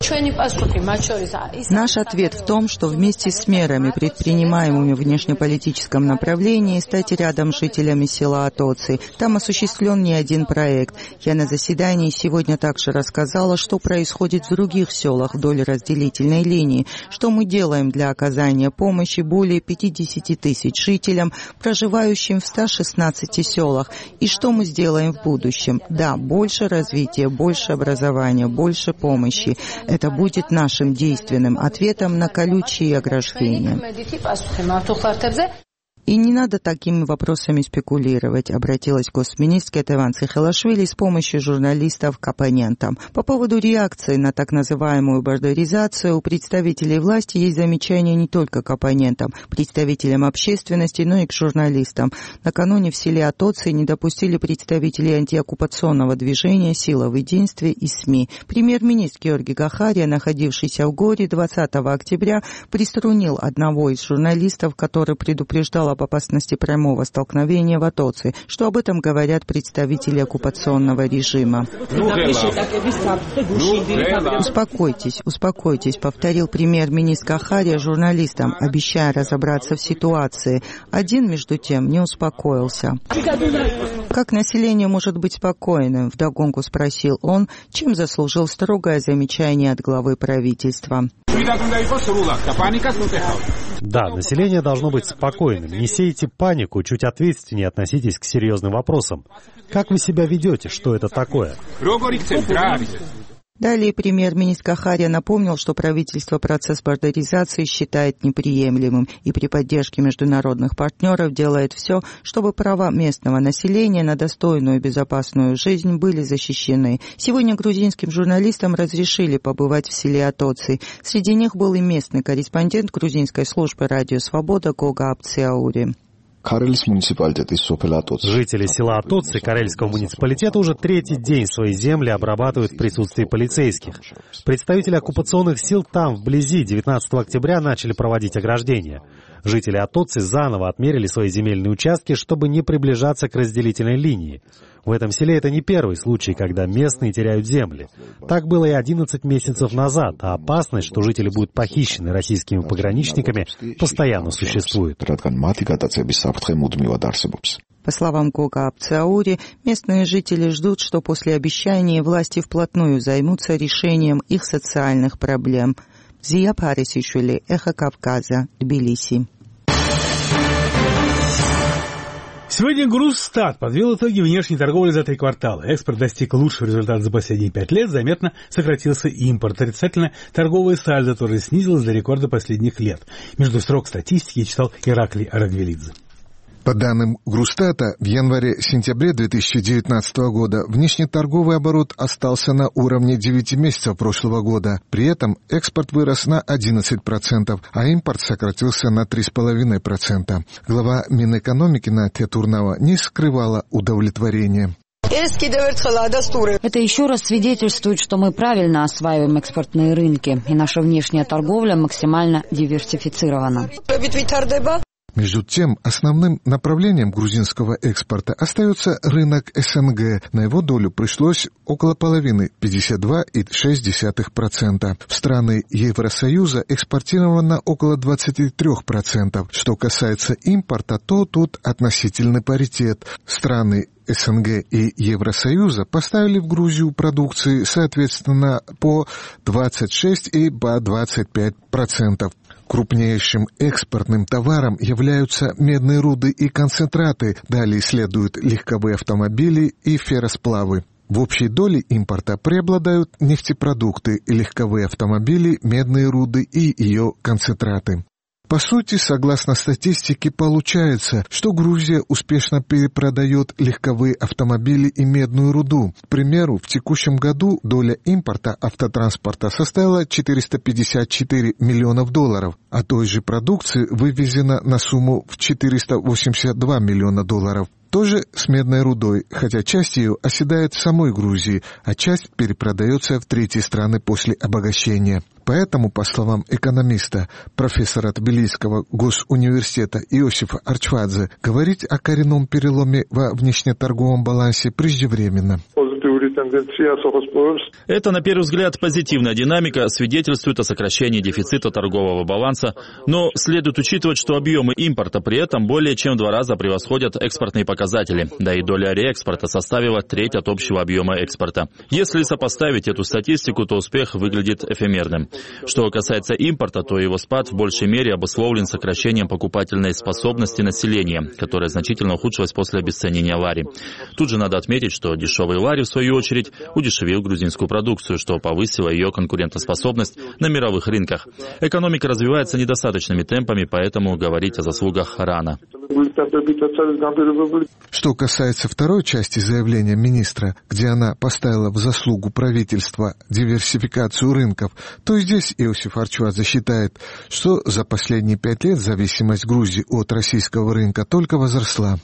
Наш ответ в том, что вместе с мерами, предпринимаемыми в внешнеполитическом направлении, стать рядом с жителями села Атоци. Там осуществлен не один проект. Я на заседании сегодня также рассказала, что происходит в других селах вдоль разделительной линии, что мы делаем для оказания помощи более 50 тысяч жителям, проживающим в 116 селах, и что мы сделаем в будущем. Да, больше развития, больше образования, больше помощи. Это будет нашим действенным ответом на колючие ограждения. И не надо такими вопросами спекулировать, обратилась госминистр Кетеван Цихилашвили с помощью журналистов к оппонентам. По поводу реакции на так называемую бордеризацию у представителей власти есть замечания не только к оппонентам, представителям общественности, но и к журналистам. Накануне в селе Атоци не допустили представителей антиоккупационного движения «Сила в единстве» и СМИ. Премьер-министр Георгий Гахария, находившийся в Горе 20 октября, приструнил одного из журналистов, который предупреждал об опасности прямого столкновения в Атоци, что об этом говорят представители оккупационного режима. «Успокойтесь, успокойтесь», повторил премьер-министр Гахария журналистам, обещая разобраться в ситуации. Один, между тем, не успокоился. «Как население может быть спокойным?» — вдогонку спросил он, чем заслужил строгое замечание от главы правительства. Да, население должно быть спокойным. Не сейте панику, чуть ответственнее относитесь к серьезным вопросам. Как вы себя ведете? Что это такое? Далее премьер-министр Кахария напомнил, что правительство процесс бордеризации считает неприемлемым и при поддержке международных партнеров делает все, чтобы права местного населения на достойную и безопасную жизнь были защищены. Сегодня грузинским журналистам разрешили побывать в селе Атоци. Среди них был и местный корреспондент грузинской службы «Радио Свобода» Гога Апциаури. Жители села Атоци Карельского муниципалитета уже третий день свои земли обрабатывают в присутствии полицейских. Представители оккупационных сил там, вблизи, 19 октября начали проводить ограждения. Жители Атоци заново отмерили свои земельные участки, чтобы не приближаться к разделительной линии. В этом селе это не первый случай, когда местные теряют земли. Так было и 11 месяцев назад, а опасность, что жители будут похищены российскими пограничниками, постоянно существует. По словам Гога Апциаури, местные жители ждут, что после обещания власти вплотную займутся решением их социальных проблем. Зия Парисишвили, Эхо Кавказа, Тбилиси. Сегодня Грузстат подвел итоги внешней торговли за 3 квартала. Экспорт достиг лучшего результата за последние 5 лет, заметно сократился импорт. Отрицательно торговое сальдо тоже снизилось до рекорда последних лет. Между строк статистики читал Ираклий Арагвелидзе. По данным Грузстата, в январе-сентябре 2019 года внешнеторговый оборот остался на уровне 9 месяцев прошлого года. При этом экспорт вырос на 11%, а импорт сократился на 3,5%. Глава Минэкономики Натя Турнава не скрывала удовлетворения. Это еще раз свидетельствует, что мы правильно осваиваем экспортные рынки, и наша внешняя торговля максимально диверсифицирована. Между тем, основным направлением грузинского экспорта остается рынок СНГ. На его долю пришлось около половины, 52,6%. В страны Евросоюза экспортировано около 23%. Что касается импорта, то тут относительный паритет. Страны СНГ и Евросоюза поставили в Грузию продукции, соответственно, по 26 и по 25%. Крупнейшим экспортным товаром являются медные руды и концентраты, далее следуют легковые автомобили и ферросплавы. В общей доле импорта преобладают нефтепродукты, легковые автомобили, медные руды и ее концентраты. По сути, согласно статистике, получается, что Грузия успешно перепродает легковые автомобили и медную руду. К примеру, в текущем году доля импорта автотранспорта составила $454 миллиона, а той же продукции вывезено на сумму в $482 миллиона. Тоже с медной рудой, хотя часть ее оседает в самой Грузии, а часть перепродается в третьи страны после обогащения. Поэтому, по словам экономиста, профессора Тбилисского госуниверситета Иосифа Арчвадзе, говорить о коренном переломе во внешнеторговом балансе преждевременно. Это, на первый взгляд, позитивная динамика, свидетельствует о сокращении дефицита торгового баланса, но следует учитывать, что объемы импорта при этом более чем в 2 раза превосходят экспортные показатели, да и доля реэкспорта составила 1/3 от общего объема экспорта. Если сопоставить эту статистику, то успех выглядит эфемерным. Что касается импорта, то его спад в большей мере обусловлен сокращением покупательной способности населения, которая значительно ухудшилась после обесценения лари. Тут же надо отметить, что дешевый лари, в свою очередь, удешевил грузинскую продукцию, что повысило ее конкурентоспособность на мировых рынках. Экономика развивается недостаточными темпами, поэтому говорить о заслугах рано. Что касается второй части заявления министра, где она поставила в заслугу правительства диверсификацию рынков, то здесь Иосиф Арчвадзе считает, что за последние 5 лет зависимость Грузии от российского рынка только возросла.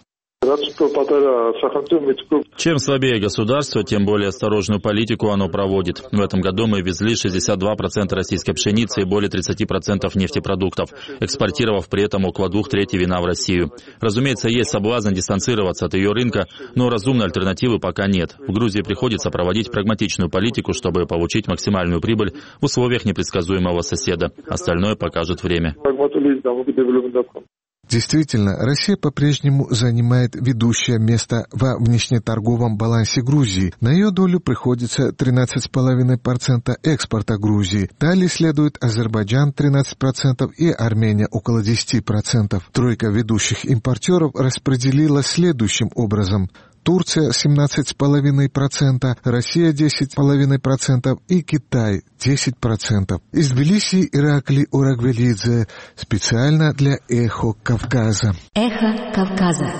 Чем слабее государство, тем более осторожную политику оно проводит. В этом году мы везли 62% российской пшеницы и более 30% нефтепродуктов, экспортировав при этом около 2/3 вина в Россию. Разумеется, есть соблазн дистанцироваться от ее рынка, но разумной альтернативы пока нет. В Грузии приходится проводить прагматичную политику, чтобы получить максимальную прибыль в условиях непредсказуемого соседа. Остальное покажет время. Действительно, Россия по-прежнему занимает ведущее место во внешнеторговом балансе Грузии. На ее долю приходится 13,5% экспорта Грузии. Далее следует Азербайджан 13% и Армения около 10%. Тройка ведущих импортеров распределила следующим образом. Турция 17,5%, Россия 10,5% и Китай 10%. Из Тбилиси Иракли Урагвелидзе специально для «Эхо Кавказа». «Эхо Кавказа».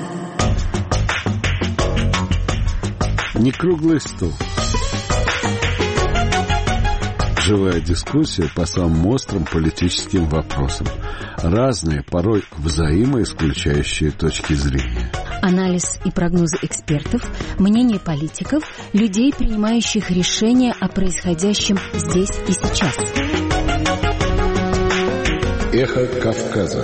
Не круглый стол. Живая дискуссия по самым острым политическим вопросам. Разные, порой взаимоисключающие точки зрения. Анализ и прогнозы экспертов, мнение политиков, людей, принимающих решения о происходящем здесь и сейчас. Эхо Кавказа.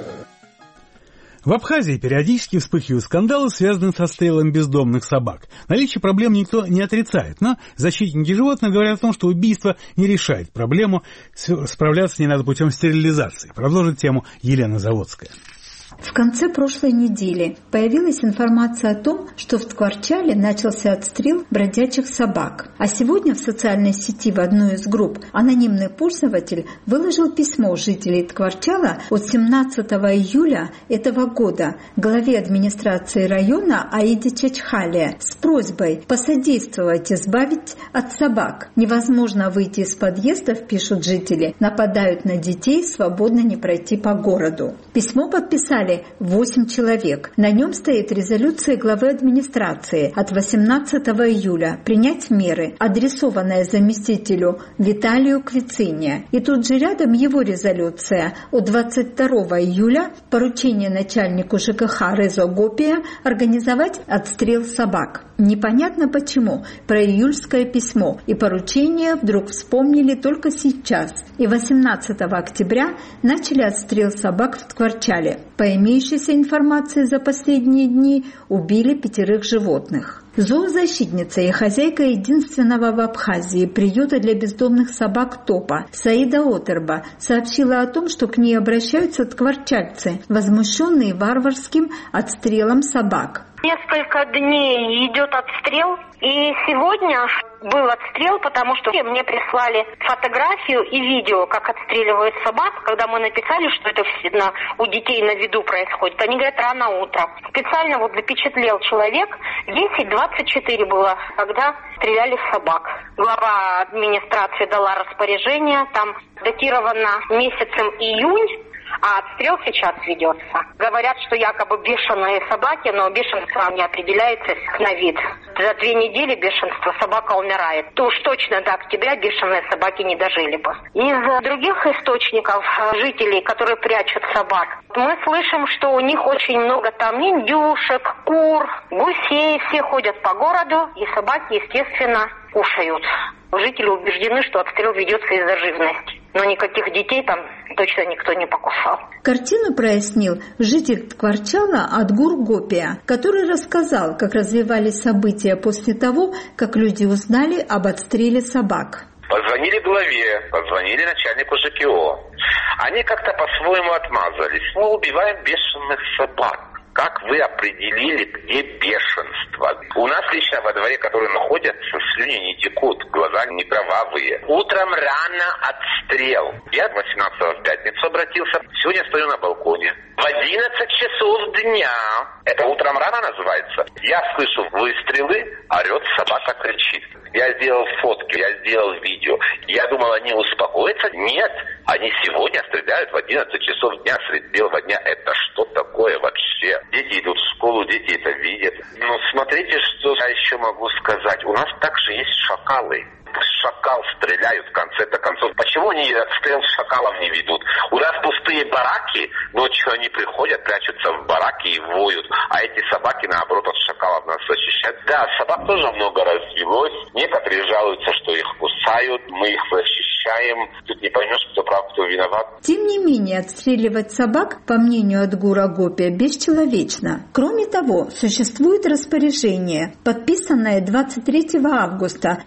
В Абхазии периодически вспыхивают скандалы, связанные с отстрелом бездомных собак. Наличие проблем никто не отрицает, но защитники животных говорят о том, что убийство не решает проблему, справляться не надо путем стерилизации. Продолжит тему Елена Заводская. В конце прошлой недели появилась информация о том, что в Ткварчале начался отстрел бродячих собак. А сегодня в социальной сети в одной из групп анонимный пользователь выложил письмо жителей Ткварчала от 17 июля этого года главе администрации района Аиде Чачхале с просьбой посодействовать избавить от собак. Невозможно выйти из подъездов, пишут жители, нападают на детей, свободно не пройти по городу. Письмо подписали 8 человек. На нем стоит резолюция главы администрации от 18 июля принять меры, адресованная заместителю Виталию Квицине. И тут же рядом его резолюция от 22 июля поручение начальнику ЖКХ Резо Гопия организовать отстрел собак. Непонятно почему про июльское письмо и поручение вдруг вспомнили только сейчас. И 18 октября начали отстрел собак в Ткварчале. По имеющейся информации за последние дни убили 5 животных. Зоозащитница и хозяйка единственного в Абхазии приюта для бездомных собак ТОПа Саида Отерба сообщила о том, что к ней обращаются ткварчальцы, возмущенные варварским отстрелом собак. Несколько дней идет отстрел, и сегодня был отстрел, потому что мне прислали фотографию и видео, как отстреливают собак, когда мы написали, что это у детей на виду происходит. Они говорят, рано утром. Специально запечатлел человек, 10:24 было, когда стреляли собак. Глава администрации дала распоряжение, там датировано месяцем июнь, а отстрел сейчас ведется. Говорят, что якобы бешеные собаки, но бешенство не определяется на вид. За 2 недели бешенство собака умирает. То уж точно до октября бешеные собаки не дожили бы. Из других источников жителей, которые прячут собак, мы слышим, что у них очень много там индюшек, кур, гусей. Все ходят по городу, и собаки, естественно, кушают. Жители убеждены, что отстрел ведется из-за живности. Но никаких детей там точно никто не покусал. Картину прояснил житель Ткварчала Адгур Гопия, который рассказал, как развивались события после того, как люди узнали об отстреле собак. Позвонили главе, позвонили начальнику ЖКО. Они как-то по-своему отмазались. Мы убиваем бешеных собак. Как вы определили, где бешенство? У нас лично во дворе, которые находятся, слюни не текут, глаза не кровавые. Утром рано отстрел. Я 18-го в пятницу обратился. Сегодня стою на балконе. В 11 часов дня. Это утром рано называется. Я слышу выстрелы, орет, собака кричит. Я сделал фотки, я сделал видео. Я думал, они успокоятся. Нет, они сегодня стреляют в 11 часов дня средь белого дня. Это что такое вообще? Дети идут в школу, дети это видят. Но смотрите, что я еще могу сказать. У нас также есть шакалы. Шакал стреляют в конце-то концов. Почему они отстрел с шакалом не ведут? У нас пустые бараки, ночью они приходят, прячутся в бараки и воют, а эти собаки, наоборот, от шакалов нас защищают. Да, собак тоже много развелось. Некоторые жалуются, что их кусают, мы их защищаем. отвечаем, тут не поймешь, кто прав, кто виноват. Тем не менее, отстреливать собак, по мнению Адгур Агопия, бесчеловечно. Кроме того, существует распоряжение, подписанное 23 августа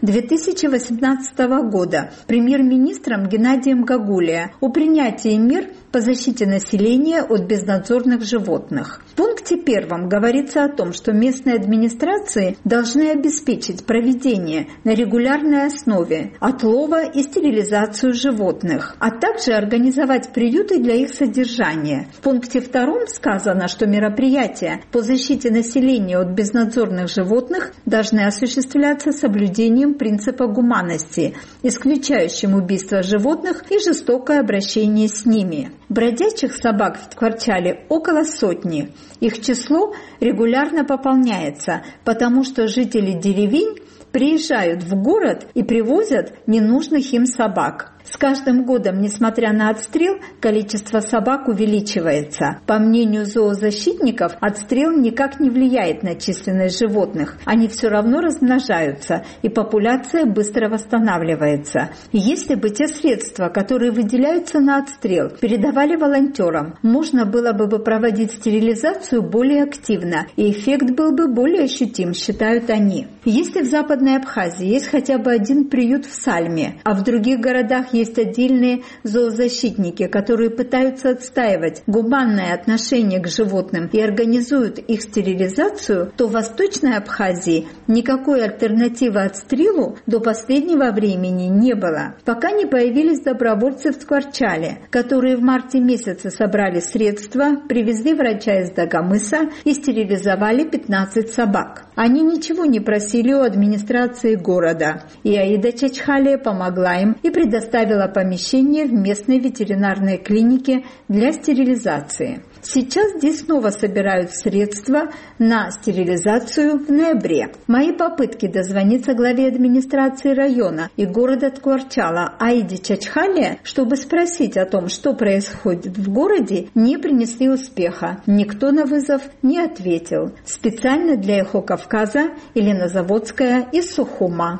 2018 года премьер-министром Геннадием Гагулия о принятии мер по защите населения от безнадзорных животных. В пункте 1 говорится о том, что местные администрации должны обеспечить проведение на регулярной основе отлова и стерилизацию животных, а также организовать приюты для их содержания. В пункте 2 сказано, что мероприятия по защите населения от безнадзорных животных должны осуществляться с соблюдением принципа гуманности, исключающим убийство животных и жестокое обращение с ними. Бродячих собак в Ткварчале около 100. Их число регулярно пополняется, потому что жители деревень приезжают в город и привозят ненужных им собак. С каждым годом, несмотря на отстрел, количество собак увеличивается. По мнению зоозащитников, отстрел никак не влияет на численность животных. Они все равно размножаются, и популяция быстро восстанавливается. Если бы те средства, которые выделяются на отстрел, передавали волонтерам, можно было бы проводить стерилизацию более активно, и эффект был бы более ощутим, считают они. Если в Западной Абхазии есть хотя бы один приют в Сальме, а в других городах есть отдельные зоозащитники, которые пытаются отстаивать гуманное отношение к животным и организуют их стерилизацию, то в Восточной Абхазии никакой альтернативы отстрелу до последнего времени не было, пока не появились добровольцы в Ткварчале, которые в марте месяце собрали средства, привезли врача из Дагомыса и стерилизовали 15 собак. Они ничего не просили у администрации города, и Аида Чачхалия помогла им и предоставила помещение в местной ветеринарной клинике для стерилизации. Сейчас здесь снова собирают средства на стерилизацию в ноябре. Мои попытки дозвониться главе администрации района и города Ткварчала Аиде Чачхалия, чтобы спросить о том, что происходит в городе, не принесли успеха. Никто на вызов не ответил. Специально для Эхо Кавказа Елена Заводская из Сухума.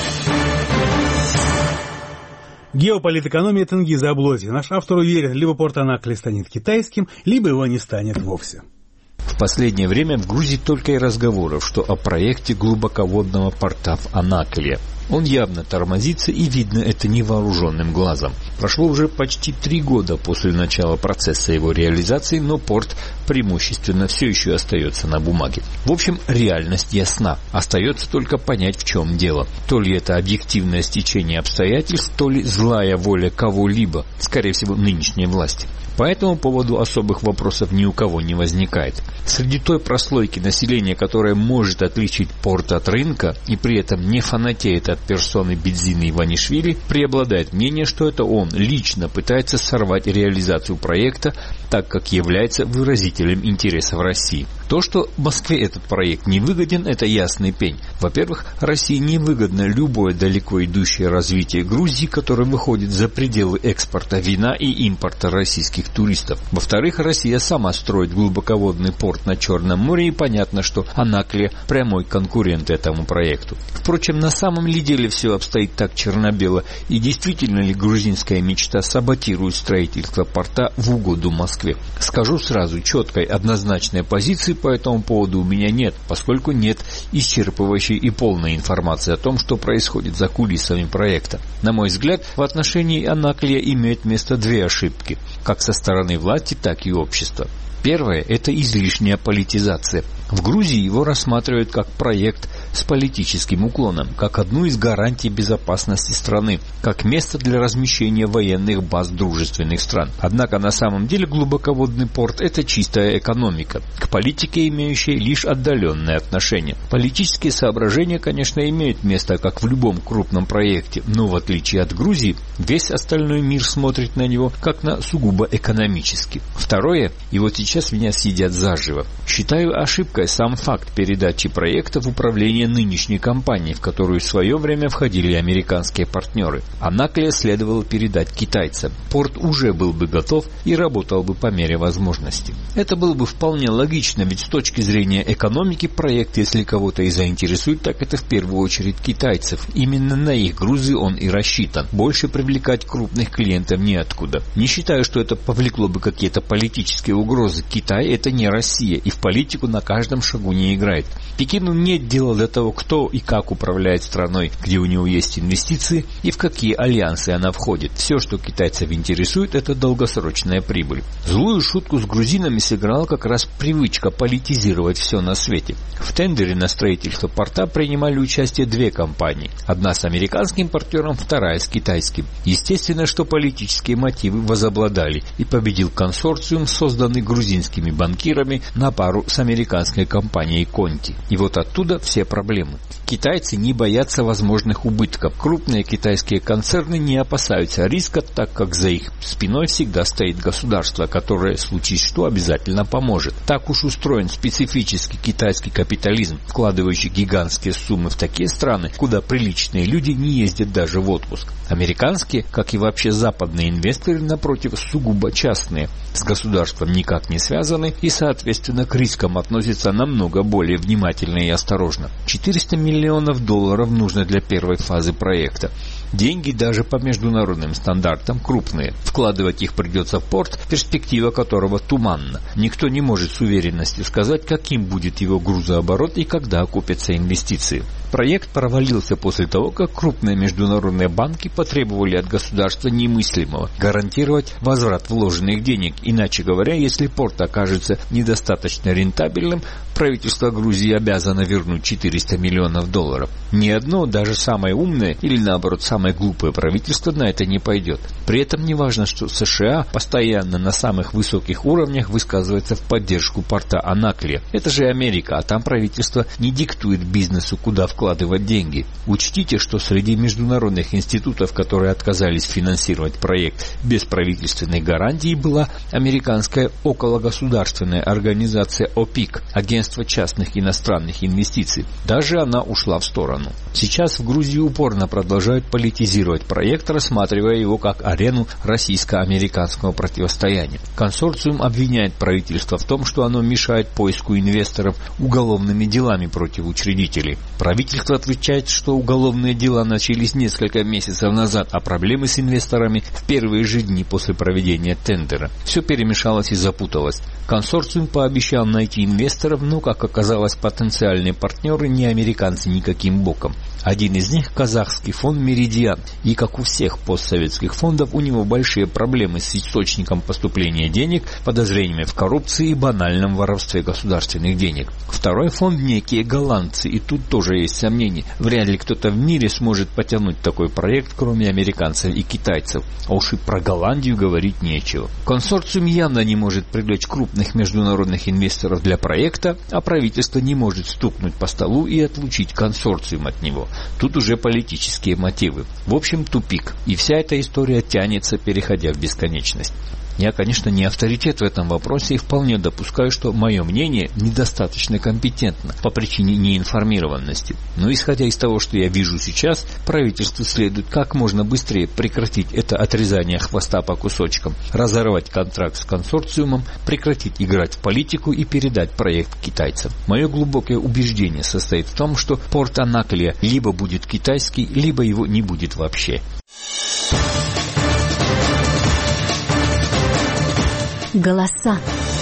Геополитэкономия Тенгиза Аблози. Наш автор уверен, либо порт Анакли станет китайским, либо его не станет вовсе. В последнее время в Грузии только и разговоров, что о проекте глубоководного порта в Анакле. Он явно тормозится, и видно это невооруженным глазом. Прошло уже почти 3 года после начала процесса его реализации, но порт преимущественно все еще остается на бумаге. В общем, реальность ясна. Остается только понять, в чем дело. То ли это объективное стечение обстоятельств, то ли злая воля кого-либо, скорее всего, нынешней власти. По этому поводу особых вопросов ни у кого не возникает. Среди той прослойки населения, которая может отличить порт от рынка и при этом не фанатеет от персоны Бедзины Иванишвили, преобладает мнение, что это он лично пытается сорвать реализацию проекта, так как является выразителем интересов России. То, что Москве этот проект не выгоден, это ясный пень. Во-первых, России невыгодно любое далеко идущее развитие Грузии, которое выходит за пределы экспорта вина и импорта российских туристов. Во-вторых, Россия сама строит глубоководный порт на Черном море, и понятно, что Анакле прямой конкурент этому проекту. Впрочем, на самом ли деле все обстоит так черно-бело, и действительно ли грузинская мечта саботирует строительство порта в угоду Москве? Скажу сразу, четкой однозначной позиции по этому поводу у меня нет, поскольку нет исчерпывающей и полной информации о том, что происходит за кулисами проекта. На мой взгляд, в отношении Анаклия имеют место 2 ошибки, как со стороны власти, так и общества. Первое – это излишняя политизация. В Грузии его рассматривают как проект с политическим уклоном, как одну из гарантий безопасности страны, как место для размещения военных баз дружественных стран. Однако на самом деле глубоководный порт – это чистая экономика, к политике имеющая лишь отдаленное отношение. Политические соображения, конечно, имеют место, как в любом крупном проекте, но в отличие от Грузии, весь остальной мир смотрит на него как на сугубо экономический. Второе, и вот сейчас сейчас меня съедят заживо. Считаю ошибкой сам факт передачи проекта в управление нынешней компании, в которую в свое время входили американские партнеры. Анаклия следовало передать китайцам. Порт уже был бы готов и работал бы по мере возможности. Это было бы вполне логично, ведь с точки зрения экономики проект, если кого-то и заинтересует, так это в первую очередь китайцев. Именно на их грузы он и рассчитан. Больше привлекать крупных клиентов неоткуда. Не считаю, что это повлекло бы какие-то политические угрозы. Китай — это не Россия, и в политику на каждом шагу не играет. Пекину нет дела до того, кто и как управляет страной, где у него есть инвестиции и в какие альянсы она входит. Все, что китайцев интересует, это долгосрочная прибыль. Злую шутку с грузинами сыграла как раз привычка политизировать все на свете. В тендере на строительство порта принимали участие две компании. Одна с американским партнером, вторая с китайским. Естественно, что политические мотивы возобладали, и победил консорциум, созданный грузинскими банкирами на пару с американской компанией Конти. И вот оттуда все проблемы. Китайцы не боятся возможных убытков. Крупные китайские концерны не опасаются риска, так как за их спиной всегда стоит государство, которое, случись что, обязательно поможет. Так уж устроен специфический китайский капитализм, вкладывающий гигантские суммы в такие страны, куда приличные люди не ездят даже в отпуск. Американские, как и вообще западные инвесторы, напротив, сугубо частные, с государством никак не связаны и, соответственно, к рискам относятся намного более внимательно и осторожно. $400 миллионов нужно для первой фазы проекта. Деньги даже по международным стандартам крупные. Вкладывать их придется в порт, перспектива которого туманна. Никто не может с уверенностью сказать, каким будет его грузооборот и когда окупятся инвестиции. Проект провалился после того, как крупные международные банки потребовали от государства немыслимого – гарантировать возврат вложенных денег. Иначе говоря, если порт окажется недостаточно рентабельным, правительство Грузии обязано вернуть $400 миллионов. Ни одно, даже самое умное или наоборот самое глупое правительство на это не пойдет. При этом не важно, что США постоянно на самых высоких уровнях высказывается в поддержку порта Анаклия. Это же Америка, а там правительство не диктует бизнесу, куда вкладывать деньги. Учтите, что среди международных институтов, которые отказались финансировать проект без правительственной гарантии, была американская окологосударственная организация ОПИК, агентство частных иностранных инвестиций. Даже она ушла в сторону. Сейчас в Грузии упорно продолжают политизировать проект, рассматривая его как арену российско-американского противостояния. Консорциум обвиняет правительство в том, что оно мешает поиску инвесторов уголовными делами против учредителей. Правительство отвечает, что уголовные дела начались несколько месяцев назад, а проблемы с инвесторами в первые же дни после проведения тендера. Все перемешалось и запуталось. Консорциум пообещал найти инвесторов, но, как оказалось, потенциальные партнеры не американцы никаким боком. Один из них – казахский фонд «Меридиан». И, как у всех постсоветских фондов, у него большие проблемы с источником поступления денег, подозрениями в коррупции и банальном воровстве государственных денег. Второй фонд – некие голландцы. И тут тоже есть сомнения. Вряд ли кто-то в мире сможет потянуть такой проект, кроме американцев и китайцев. А уж и про Голландию говорить нечего. Консорциум явно не может привлечь крупных международных инвесторов для проекта, а правительство не может стукнуть по столу и отлучить консорциум от него. Тут уже политические мотивы. В общем, тупик. И вся эта история тянется, переходя в бесконечность. Я, конечно, не авторитет в этом вопросе и вполне допускаю, что мое мнение недостаточно компетентно по причине неинформированности. Но исходя из того, что я вижу сейчас, правительству следует как можно быстрее прекратить это отрезание хвоста по кусочкам, разорвать контракт с консорциумом, прекратить играть в политику и передать проект китайцам. Мое глубокое убеждение состоит в том, что порт Анаклия либо будет китайский, либо его не будет вообще. Голоса.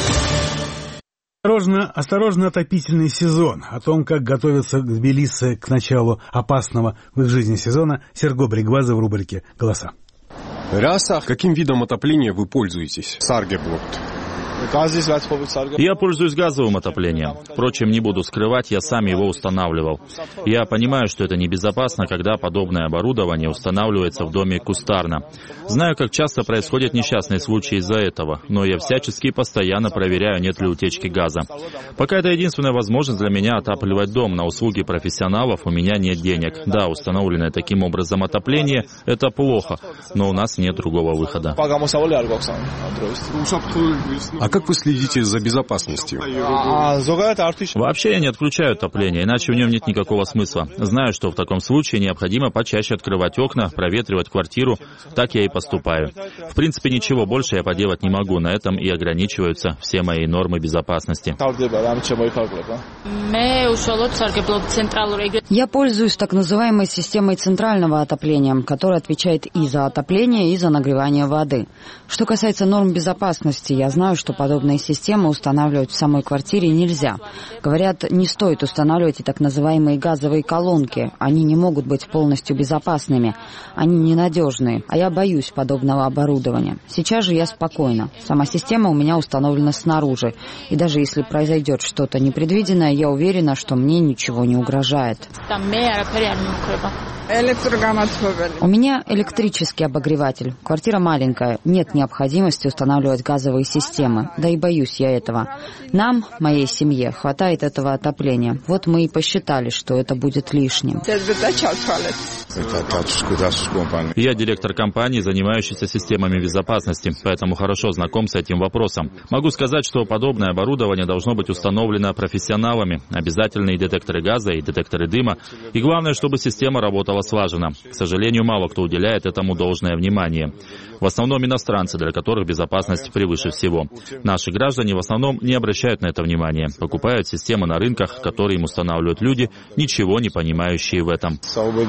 Осторожно, отопительный сезон. О том, как готовятся к Тбилиси к началу опасного в их жизни сезона, Серго Бригваза в рубрике «Голоса». Каким видом отопления вы пользуетесь? Я пользуюсь газовым отоплением. Впрочем, не буду скрывать, я сам его устанавливал. Я понимаю, что это небезопасно, когда подобное оборудование устанавливается в доме кустарно. Знаю, как часто происходят несчастные случаи из-за этого, но я всячески постоянно проверяю, нет ли утечки газа. Пока это единственная возможность для меня отапливать дом. На услуги профессионалов у меня нет денег. Да, установленное таким образом отопление – это плохо, но у нас нет другого выхода. А как вы следите за безопасностью? Вообще я не отключаю отопление, иначе в нем нет никакого смысла. Знаю, что в таком случае необходимо почаще открывать окна, проветривать квартиру. Так я и поступаю. В принципе, ничего больше я поделать не могу. На этом и ограничиваются все мои нормы безопасности. Я пользуюсь так называемой системой центрального отопления, которая отвечает и за отопление, и за нагревание воды. Что касается норм безопасности, я знаю, что подобные системы устанавливать в самой квартире нельзя. Говорят, не стоит устанавливать и так называемые газовые колонки. Они не могут быть полностью безопасными. Они ненадежные, а я боюсь подобного оборудования. Сейчас же я спокойна. Сама система у меня установлена снаружи. И даже если произойдет что-то непредвиденное, я уверена, что мне ничего не угрожает. У меня электрический обогреватель. Квартира маленькая. Нет необходимости устанавливать газовые системы. Да и боюсь я этого. Нам, моей семье, хватает этого отопления. Вот мы и посчитали, что это будет лишним. Я директор компании, занимающейся системами безопасности, поэтому хорошо знаком с этим вопросом. Могу сказать, что подобное оборудование должно быть установлено профессионалами. Обязательные детекторы газа и детекторы дыма. И главное, чтобы система работала слаженно. К сожалению, мало кто уделяет этому должное внимание. В основном иностранцы, для которых безопасность превыше всего. Наши граждане в основном не обращают на это внимания. Покупают системы на рынках, которые им устанавливают люди, ничего не понимающие в этом.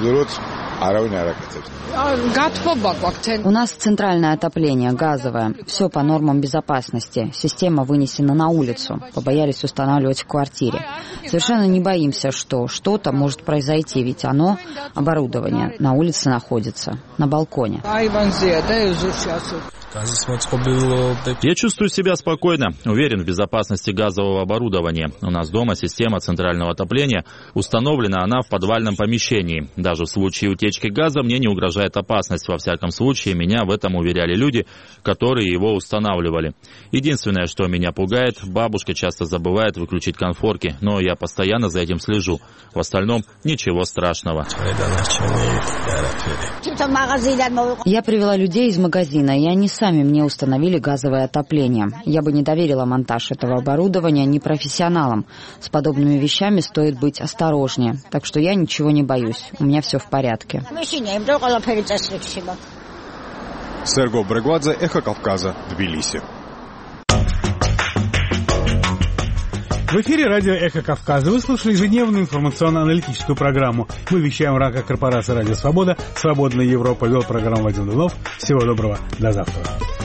У нас центральное отопление, газовое. Все по нормам безопасности. Система вынесена на улицу. Побоялись устанавливать в квартире. Совершенно не боимся, что что-то может произойти, ведь оно, оборудование, на улице находится, на балконе. Я чувствую себя спокойно, уверен в безопасности газового оборудования. У нас дома система центрального отопления. Установлена она в подвальном помещении. Даже в случае утечки газа мне не угрожает опасность. Во всяком случае, меня в этом уверяли люди, которые его устанавливали. Единственное, что меня пугает, бабушка часто забывает выключить конфорки, но я постоянно за этим слежу. В остальном ничего страшного. Я привела людей из магазина, и они сами мне установили газовое отопление. Я бы не доверила монтаж этого оборудования непрофессионалам. С подобными вещами стоит быть осторожнее. Так что я ничего не боюсь. У меня все в порядке. Серго Брегвадзе, Эхо Кавказа, Тбилиси. В эфире радио «Эхо Кавказа». Вы слушали ежедневную информационно-аналитическую программу. Мы вещаем в рамках корпорации «Радио Свобода». «Свободная Европа» вел программу Вадим Дунов. Всего доброго. До завтра.